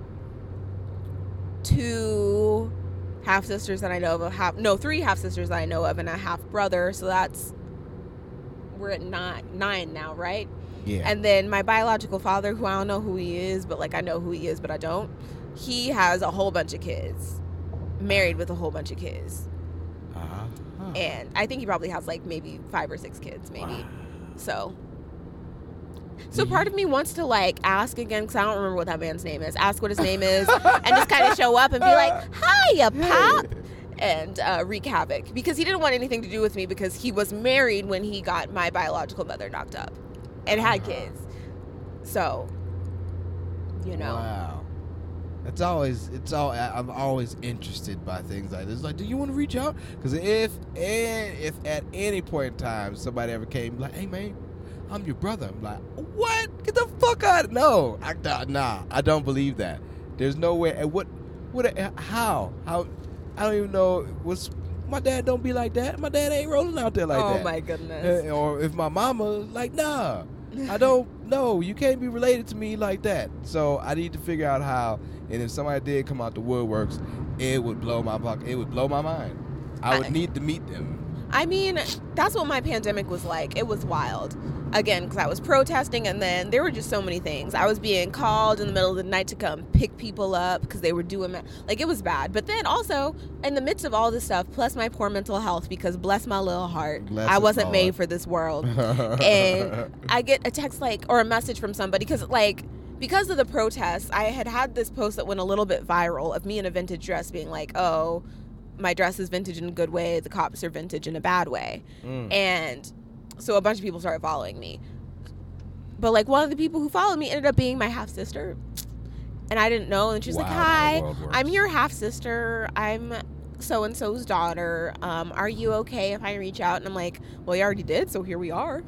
two half sisters that I know of, a half no, three half sisters that I know of, and a half brother. So that's we're at nine, nine now, right? Yeah. And then my biological father, who I don't know who he is, but like I know who he is, but I don't. He has a whole bunch of kids, married with a whole bunch of kids. uh-huh. And I think he probably has like maybe five or six kids, maybe. Wow. So, so part of me wants to like ask again, because I don't remember what that man's name is. Ask what his name is, and just kind of show up and be like, "Hiya, Pop," and uh, wreak havoc, because he didn't want anything to do with me, because he was married when he got my biological mother knocked up, and had kids. So, you know. Wow. It's always, it's all. I'm always interested by things like this. Like, do you want to reach out? Because if, and if at any point in time somebody ever came like, "Hey man, I'm your brother," I'm like, "What? Get the fuck out!" No, I nah, I don't believe that. There's no way. And what, what? How? How? I don't even know. What's my dad? Don't be like that. My dad ain't rolling out there like oh that. my goodness. Uh, or if my mama, like, nah, I don't know. You can't be related to me like that. So I need to figure out how. And if somebody did come out the woodworks, it would blow my buck. It would blow my mind. I would I- need to meet them. I mean, that's what my pandemic was like. It was wild. Again, because I was protesting, and then there were just so many things. I was being called in the middle of the night to come pick people up because they were doing, ma- like, it was bad. But then also, in the midst of all this stuff, plus my poor mental health, because bless my little heart, Bless I it, wasn't Lord. made for this world. And I get a text, like, or a message from somebody, because, like, because of the protests, I had had this post that went a little bit viral of me in a vintage dress being like, oh, my dress is vintage in a good way, the cops are vintage in a bad way. Mm. And so a bunch of people started following me. But like one of the people who followed me ended up being my half sister. And I didn't know. And she was Wow, like, how the hi, world works. I'm your half sister. I'm so-and-so's daughter. Um, are you okay if I reach out? And I'm like, well, you already did. So here we are,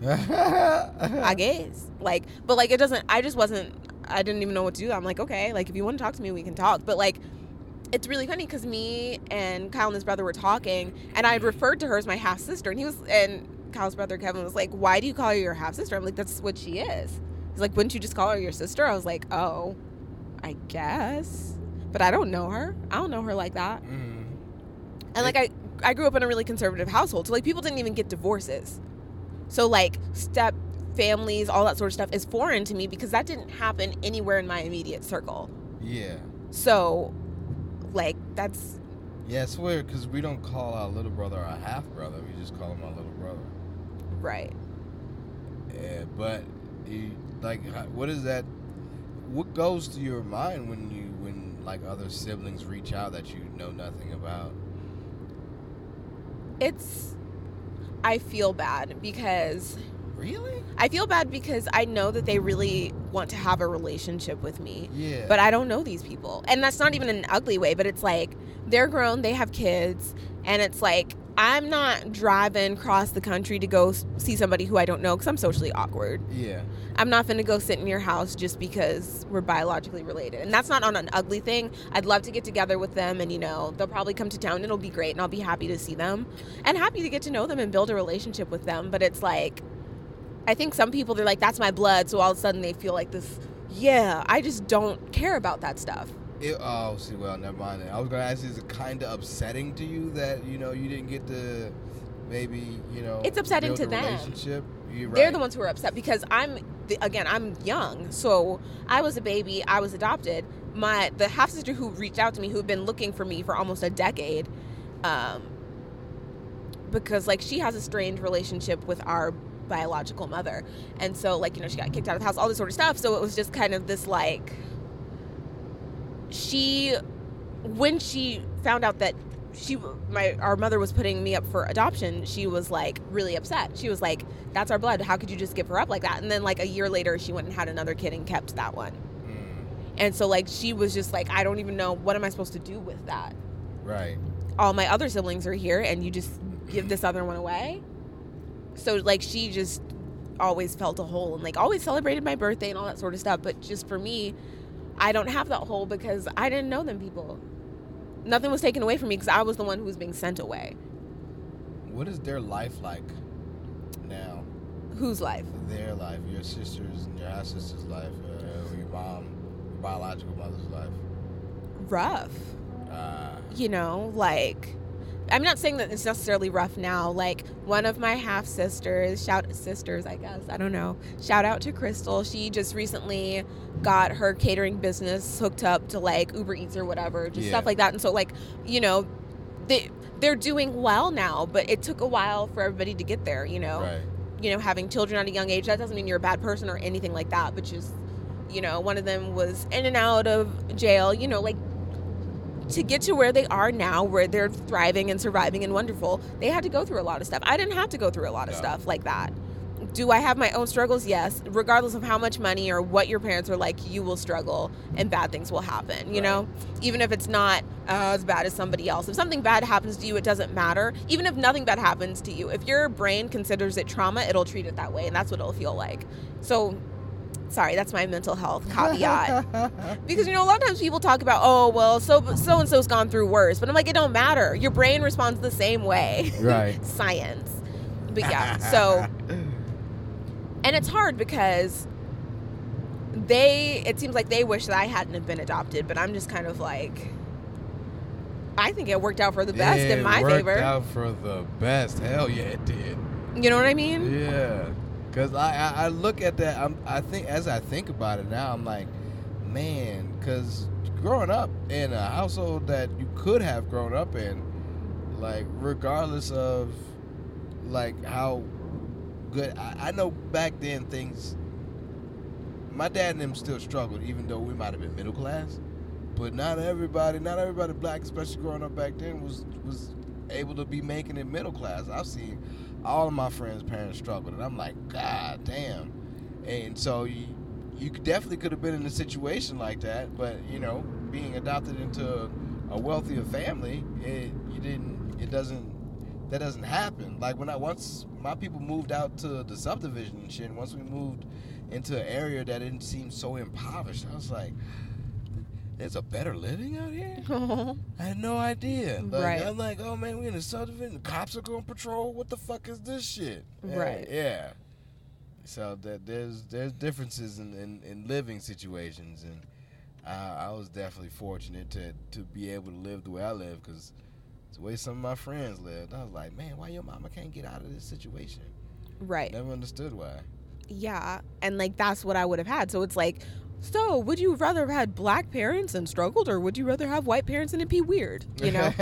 I guess. Like, but like, it doesn't, I just wasn't, I didn't even know what to do. I'm like, okay, like if you want to talk to me, we can talk. But like, it's really funny because me and Kyle and his brother were talking, and I had referred to her as my half sister, and he was, and Kyle's brother Kevin was like, "Why do you call her your half sister?" I'm like, "That's what she is." He's like, "Wouldn't you just call her your sister?" I was like, "Oh, I guess," but I don't know her. I don't know her like that. Mm. And like I, I grew up in a really conservative household, so like people didn't even get divorces. So like step families, all that sort of stuff is foreign to me because that didn't happen anywhere in my immediate circle. Yeah. So, Like, that's Yeah, it's weird because we don't call our little brother our half brother. We just call him our little brother. right. Yeah, but you, like, how- what is that? What goes to your mind when you when like other siblings reach out that you know nothing about? It's, I feel bad because Really? I feel bad because I know that they really want to have a relationship with me. Yeah. But I don't know these people. And that's not even in an ugly way, but it's like they're grown, they have kids, and it's like I'm not driving across the country to go s- see somebody who I don't know because I'm socially awkward. Yeah. I'm not going to go sit in your house just because we're biologically related. And that's not on an ugly thing. I'd love to get together with them and, you know, they'll probably come to town and it'll be great and I'll be happy to see them and happy to get to know them and build a relationship with them. But it's like, I think some people, they're like, that's my blood. So all of a sudden they feel like this, yeah, I just don't care about that stuff. It, oh, see, well, never mind. I was gonna ask, is it kind of upsetting to you that you know you didn't get to maybe you know? It's upsetting build to a them. Relationship. You're They're right. the ones who are upset because I'm, the, again, I'm young. So I was a baby. I was adopted. My the half sister who reached out to me, who'd been looking for me for almost a decade, um, because like she has a strange relationship with our biological mother, and so like you know she got kicked out of the house, all this sort of stuff. So it was just kind of this like she, when she found out that she my our mother was putting me up for adoption, she was like really upset. She was like, that's our blood, how could you just give her up like that? And then like a year later she went and had another kid and kept that one. Mm, And so like she was just like, I don't even know, what am I supposed to do with that? right. All my other siblings are here and you just give this other one away? So like she just always felt a hole and like always celebrated my birthday and all that sort of stuff. But just for me, I don't have that hole because I didn't know them people. Nothing was taken away from me because I was the one who was being sent away. What is their life like now? Whose life? Their life, your sister's and your half sister's life, uh, your mom, your biological mother's life. Rough. Uh, You know, like, I'm not saying that it's necessarily rough now. Like, one of my half sisters, shout sisters, I guess, I don't know. Shout out to Crystal. She just recently got her catering business hooked up to like Uber Eats or whatever, just Yeah. stuff like that. And so, like, you know, they they're doing well now, but it took a while for everybody to get there. You know, right. you know, having children at a young age, that doesn't mean you're a bad person or anything like that. But just, you know, one of them was in and out of jail. You know, like, to get to where they are now, where they're thriving and surviving and wonderful, they had to go through a lot of stuff. I didn't have to go through a lot of No. stuff like that. Do I have my own struggles? Yes. Regardless of how much money or what your parents are like, you will struggle and bad things will happen, you Right. know? Even if it's not uh, as bad as somebody else. If something bad happens to you, it doesn't matter. Even if nothing bad happens to you, if your brain considers it trauma, it'll treat it that way, and that's what it'll feel like. So, sorry, that's my mental health caveat. Because, you know, a lot of times people talk about, oh, well, so so and so's gone through worse. But I'm like, it don't matter. Your brain responds the same way. Right. Science. But yeah, so, and it's hard because they, it seems like they wish that I hadn't have been adopted. But I'm just kind of like, I think it worked out for the best Yeah, in my it worked favor. out for the best. Hell yeah, it did. You know what I mean? Yeah, cause I, I, I look at that. I'm, I think as I think about it now, I'm like, man, cause growing up in a household that you could have grown up in, like regardless of like how good I, I know back then things. My dad and them still struggled, even though we might have been middle class. But not everybody, not everybody black, especially growing up back then, was was able to be making it middle class. I've seen all of my friends' parents struggled, and I'm like, God damn. And so you, you could- definitely could have been in a situation like that, but you know, being adopted into a wealthier family, it you didn't, it doesn't, that doesn't happen. Like when I once my people moved out to the subdivision and shit, and once we moved into an area that didn't seem so impoverished, I was like, there's a better living out here? I had no idea. Like, Right. I'm like, oh man, we in a subdivision. The cops are going patrol. What the fuck is this shit? And, Right. yeah. So that there's there's differences in, in, in living situations, and I, I was definitely fortunate to to be able to live the way I live, because it's the way some of my friends lived. I was like, man, why your mama can't get out of this situation? Right. Never understood why. Yeah, and like that's what I would have had. So it's like so would you rather have had black parents and struggled, or would you rather have white parents and it'd be weird, you know?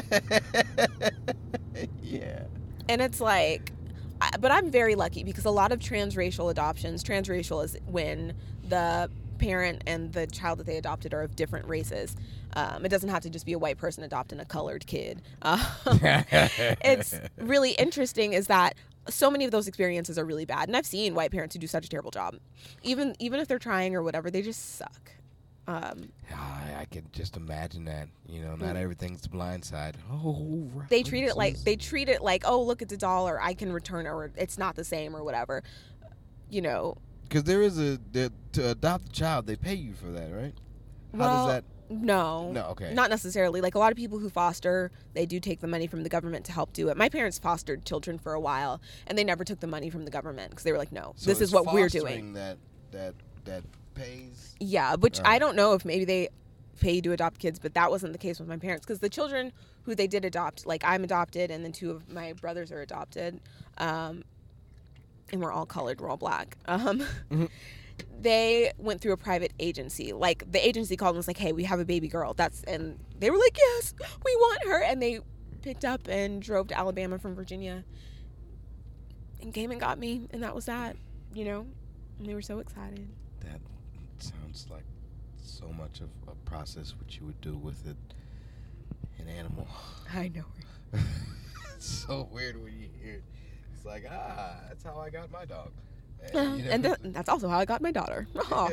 Yeah. And it's like, I- but I'm very lucky because a lot of transracial adoptions, transracial is when the parent and the child that they adopted are of different races. Um, it doesn't have to just be a white person adopting a colored kid. Uh, it's really interesting is that so many of those experiences are really bad. And I've seen white parents who do such a terrible job. Even even if they're trying or whatever, they just suck. Um, I, I can just imagine that. You know, not everything's the blind side. Oh, they treat it like references. they treat it like, oh, look, it's a doll, or I can return it, or it's not the same, or whatever. You know. Because there is a there, to adopt a child, they pay you for that, right? How Well, does that? No. No, okay. Not necessarily. Like a lot of people who foster, they do take the money from the government to help do it. My parents fostered children for a while, and they never took the money from the government because they were like, no, So this it's is what we're fostering doing. That that that pays. Yeah, which Oh. I don't know if maybe they pay you to adopt kids, but that wasn't the case with my parents because the children who they did adopt, like I'm adopted, and then two of my brothers are adopted, um, and we're all colored, we're all black. Um, Mm-hmm. They went through a private agency. Like the agency called and was like, "Hey, we have a baby girl." That's and they were like, "Yes, we want her." And they picked up and drove to Alabama from Virginia and came and got me, and that was that. You know, and they were so excited. That sounds like so much of a process what you would do with it, an animal. I know. It's so weird when you hear it. It's like, ah, that's how I got my dog. Uh, you know, and th- that's also how I got my daughter. Aw.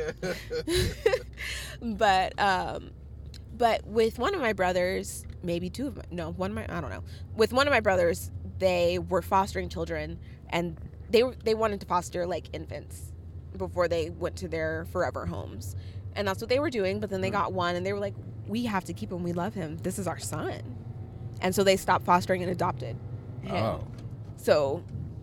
but um, but with one of my brothers, maybe two of my no one of my I don't know. With one of my brothers, they were fostering children, and they were, they wanted to foster like infants before they went to their forever homes, and that's what they were doing. But then they got one, and they were like, "We have to keep him. We love him. This is our son," and so they stopped fostering and adopted him. Oh. So.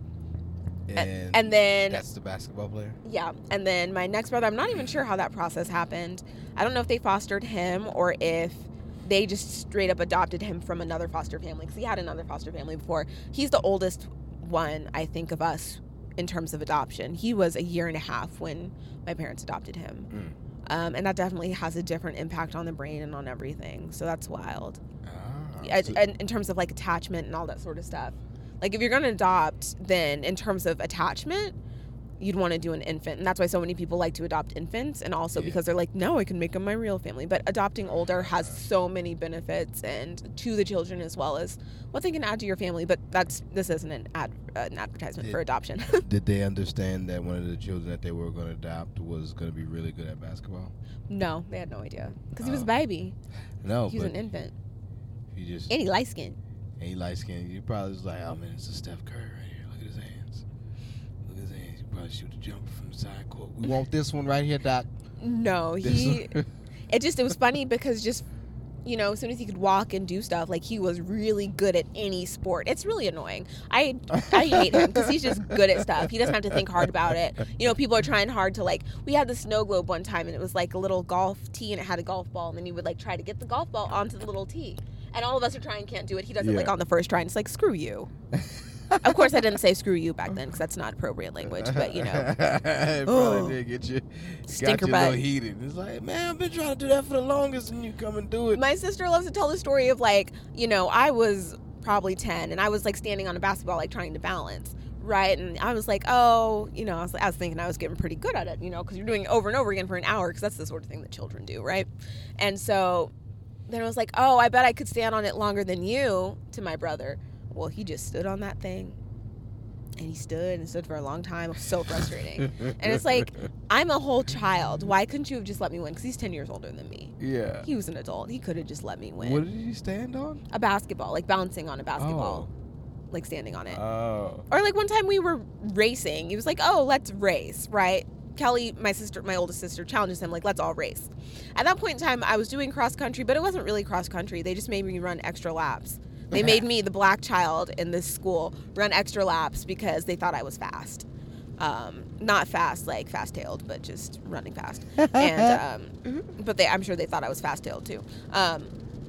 And, and then that's the basketball player? Yeah, and then my next brother, I'm not even sure how that process happened. I don't know if they fostered him or if they just straight up adopted him from another foster family, because he had another foster family before. He's the oldest one, I think, of us in terms of adoption. He was a year and a half when my parents adopted him. Mm. Um, and that definitely has a different impact on the brain and on everything, so that's wild. Ah, Yeah, so- and in terms of like attachment and all that sort of stuff. Like if you're going to adopt, then in terms of attachment, you'd want to do an infant. And that's why so many people like to adopt infants. And also Yeah. because they're like, no, I can make them my real family. But adopting older has so many benefits and to the children as well as what they can add to your family. But that's this isn't an ad, uh, an advertisement Yeah. for adoption. Did they understand that one of the children that they were going to adopt was going to be really good at basketball? No, they had no idea. Because he was Oh. a baby. No, He was but an infant. if you just And he light skinned. and he light skinned, you probably was like, oh man, it's a Steph Curry right here. Look at his hands. Look at his hands. You probably shoot the jumper from the side court. We want this one right here, Doc. No, This he. one. It just, it was funny because just, you know, as soon as he could walk and do stuff, like he was really good at any sport. It's really annoying. I I hate him because he's just good at stuff. He doesn't have to think hard about it. You know, people are trying hard to like, we had the snow globe one time and it was like a little golf tee and it had a golf ball and then he would like try to get the golf ball onto the little tee. And all of us are trying, can't do it. He does it like Yeah. on the first try and it's like, screw you. Of course, I didn't say screw you back then because that's not appropriate language, but you know. it Oh. probably did get you, Stinker got you a little butt. heated. It's like, man, I've been trying to do that for the longest and you come and do it. My sister loves to tell the story of like, you know, I was probably ten and I was like standing on a basketball, like trying to balance, right? And I was like, oh, you know, I was, I was thinking I was getting pretty good at it, you know, because you're doing it over and over again for an hour because that's the sort of thing that children do, right? And so then I was like, oh, I bet I could stand on it longer than you, to my brother. Well, he just stood on that thing. And he stood and stood for a long time. It was so frustrating. And it's like, I'm a whole child. Why couldn't you have just let me win? Because he's ten years older than me. Yeah. He was an adult. He could have just let me win. What did he stand on? A basketball, like bouncing on a basketball, like standing on it. Oh. Or like one time we were racing. He was like, oh, let's race, right? Kelly, my sister, my oldest sister, challenges him, like, let's all race. At that point in time, I was doing cross country, but it wasn't really cross country. They just made me run extra laps. They made me, the black child in this school, run extra laps because they thought I was fast. Um, not fast, like fast-tailed, but just running fast. And um, but they, I'm sure they thought I was fast-tailed too. Um,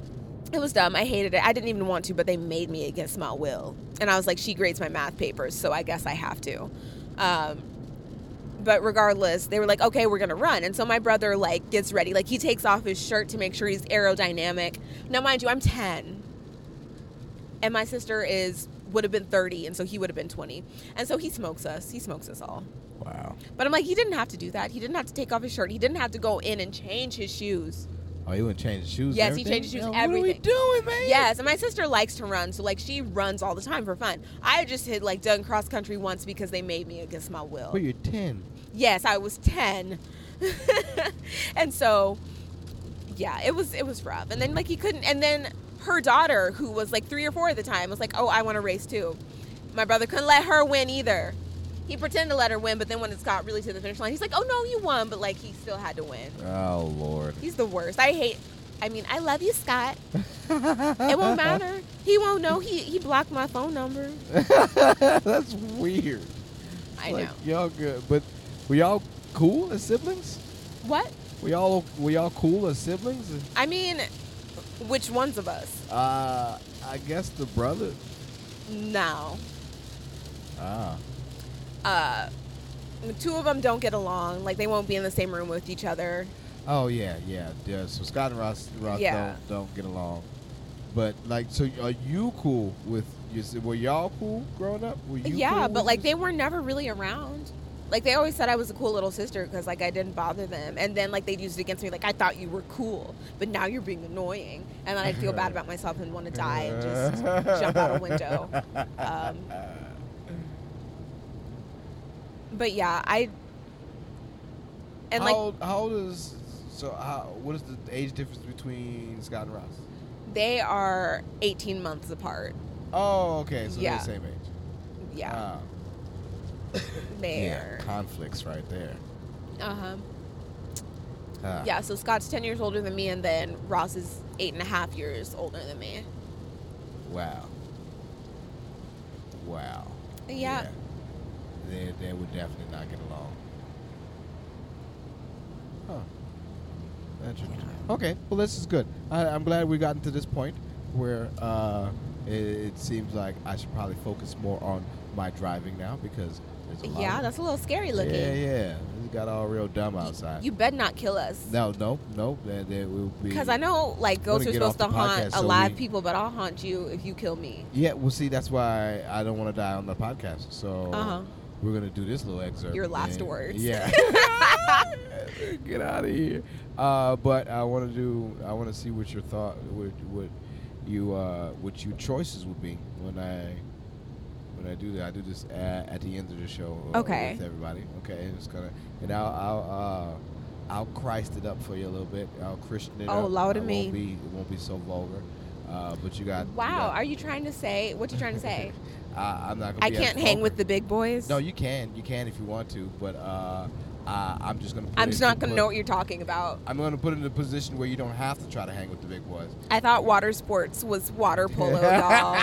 it was dumb. I hated it. I didn't even want to, but they made me against my will. And I was like, she grades my math papers, so I guess I have to. Um, but regardless, they were like, okay, we're gonna run. And so my brother like gets ready, like he takes off his shirt to make sure he's aerodynamic. Now mind you, I'm ten, and my sister is would have been thirty, and so he would have been twenty, and so he smokes us he smokes us all. Wow. But I'm like, he didn't have to do that. He didn't have to take off his shirt. He didn't have to go in and change his shoes. Oh, he wouldn't change his shoes. Yes, and he everything? changed his shoes, Yo, everything. What are we doing, man? Yes, and my sister likes to run, so like she runs all the time for fun. I just had like done cross country once because they made me against my will. Well, you're ten. Yes, I was ten. And so yeah, it was it was rough. And then like he couldn't, and then her daughter, who was like three or four at the time, was like, oh, I want to race too. My brother couldn't let her win either. He pretended to let her win, but then when it got really to the finish line, he's like, oh no, you won, but like he still had to win. Oh Lord. He's the worst. I hate I mean, I love you, Scott. It won't matter. He won't know. He he blocked my phone number. That's weird. I Like, know. Y'all good, but were y'all cool as siblings? What? Were y'all were y'all cool as siblings? I mean, which ones of us? Uh, I guess the brother. No. Ah. Uh, the two of them don't get along. Like they won't be in the same room with each other. Oh yeah, yeah, yeah. So Scott and Ross, Ross Yeah. don't don't get along. But like, so are you cool with? You, were y'all cool growing up? Were you Yeah, cool but with like your- they were never really around. Like they always said I was a cool little sister because like I didn't bother them, and then like they'd use it against me. Like I thought you were cool, but now you're being annoying, and then I'd feel bad about myself and want to die and just jump out a window. Um, but yeah, I and how, like old, how old is so? How, what is the age difference between Scott and Ross? they are eighteen months apart. Oh, okay, so Yeah. they're the same age. Yeah, Ah, they're yeah, conflicts right there. uh huh. Ah. Yeah, so Scott's ten years older than me, and then Ross is eight and a half years older than me. Wow. Wow. Yeah. They they would definitely not get along. Huh. Interesting. Okay. Well, this is good. I, I'm glad we gotten to this point where uh, it, it seems like I should probably focus more on my driving now because there's a lot. Yeah, of, that's a little scary looking. Yeah, yeah. It got all real dumb outside. You better not kill us. no, no, no. There, there will be. Because I know, like, ghosts Wanna are get off supposed to the haunt podcast, so alive we- people, but I'll haunt you if you kill me. Yeah. Well, see, that's why I don't want to die on the podcast. So. Uh-huh. We're gonna do this little excerpt. Your last and- words. Yeah. Get out of here. Uh, but I want to do. I want to see what your thought, what, what you, uh, what your choices would be when I, when I do that. I do this at, at the end of the show. Uh, Okay. With everybody. Okay. It's gonna, and I'll, I'll, uh, I'll Christ it up for you a little bit. I'll Christian it Oh, up. Lord I of won't me. Be, it won't be so vulgar. Uh, but you got. Wow, You got, are you trying to say, what you trying to say? I, I'm not. Gonna I be as can't hang vulgar. with the big boys? No, you can. You can if you want to, but uh, uh, I'm just gonna. Put I'm it just in not going to put- know what you're talking about. I'm gonna put it in a position where you don't have to try to hang with the big boys. I thought water sports was water polo, y'all.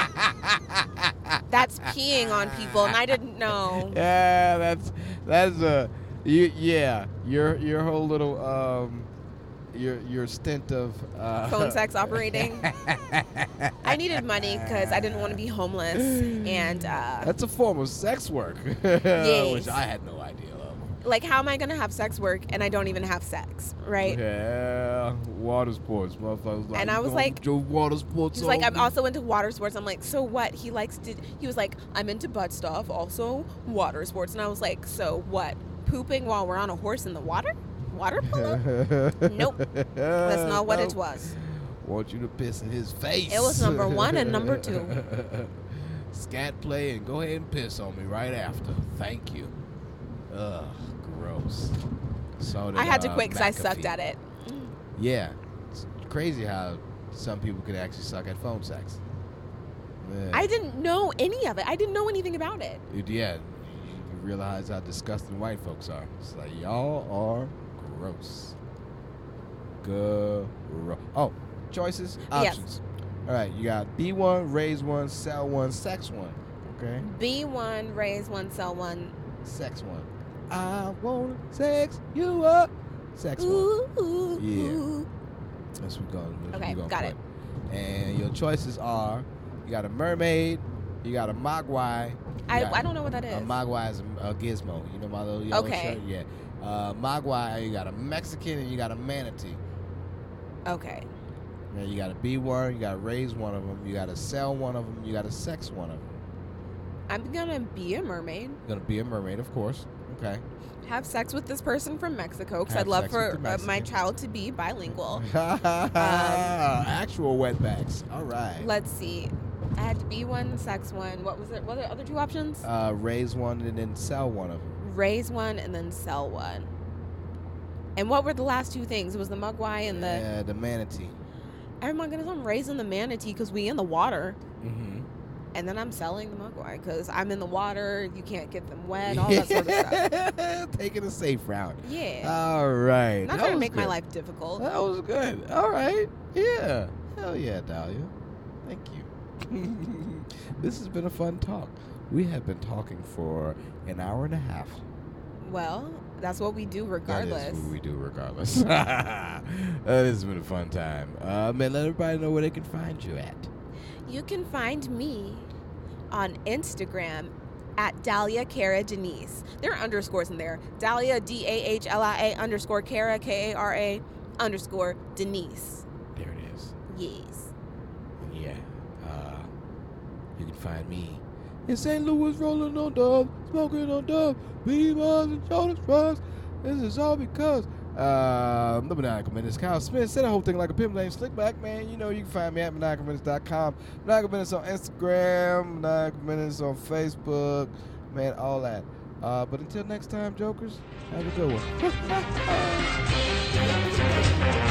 That's peeing on people, and I didn't know. Yeah, that's that's a you, yeah. Your your whole little um, your your stint of uh, Phone sex operating. I needed money because I didn't want to be homeless, and uh, That's a form of sex work, Yes. which I had no idea of. like, how am I going to have sex work and I don't even have sex, right? Yeah, water sports, motherfuckers. Like, And I you was gonna like- do water sports. He's like, all I'm week?" also into water sports. I'm like, so what? He likes to, he was like, I'm into butt stuff, also water sports. And I was like, so what? Pooping while we're on a horse in the water? Water polo? Nope. That's not what it Nope. was. Want you to piss in his face. It was number one and number two. Scat play and go ahead and piss on me right after. Thank you. Ugh, gross. So did, I had to uh, quit because I McAfee. sucked at it. Yeah, it's crazy how some people can actually suck at phone sex. Yeah. I didn't know any of it. I didn't know anything about it. It- yeah, you realize how disgusting white folks are. It's like y'all are gross. Gross. Oh, choices, Yes. options. All right, you got B one, raise one, sell one, sex one. Okay, B one, raise one, sell one. sex one. I wanna sex you up. Sex one. Ooh, ooh, Yeah. ooh. That's what we're going. That's Okay, what we're got gonna it. put. And your choices are: you got a mermaid, You got a Mogwai. I, got- I don't know what that is. A Mogwai is a, a gizmo. You know my little yellow Okay. shirt? Yeah. Uh, Mogwai, you got a Mexican and you got a manatee. Okay. Yeah, you got to be one, you got to raise one of them, you got to sell one of them, you got to sex one of them. I'm gonna be a mermaid. You're going to be a mermaid, of course. Okay. Have sex with this person from Mexico because Have I'd love sex for with the uh, my Mexican. child to be bilingual. Actual wetbacks. All right. Let's see. I had to be one, sex one. What was it? What are the other two options? Uh, raise one and then sell one of them. Raise one and then sell one. And what were the last two things? It was the Mugwai and the. Yeah, the manatee. Oh my goodness, I'm raising the manatee because we in the water. Mm-hmm. And then I'm selling the Mugwai because I'm in the water. You can't get them wet, all that sort of stuff. Taking a safe route. Yeah. All right. Not That trying to was make my good. life difficult. That was good. All right. Yeah. Hell yeah, Dahlia. Thank you. This has been a fun talk. We have been talking for an hour and a half. Well, that's what we do regardless. That is what we do regardless. That has been a fun time. Uh, man, let everybody know where they can find you at. You can find me on Instagram at Dahlia Cara Denise. There are underscores in there. Dahlia, D A H L I A underscore Cara, K A R A underscore Denise. There it is. Yes. Yeah. Uh, you can find me in Saint Louis rolling on dub, smoking on dub, Beamers and Jonas Drugs. This is all because uh, the Maniacal Menace, Kyle Smith said the whole thing like a pimp named Slickback, man. You know, you can find me at maniacal menace dot com, Maniacal Menace on Instagram, Maniacal Menace on Facebook, man, all that. Uh, but until next time, Jokers, have a good one.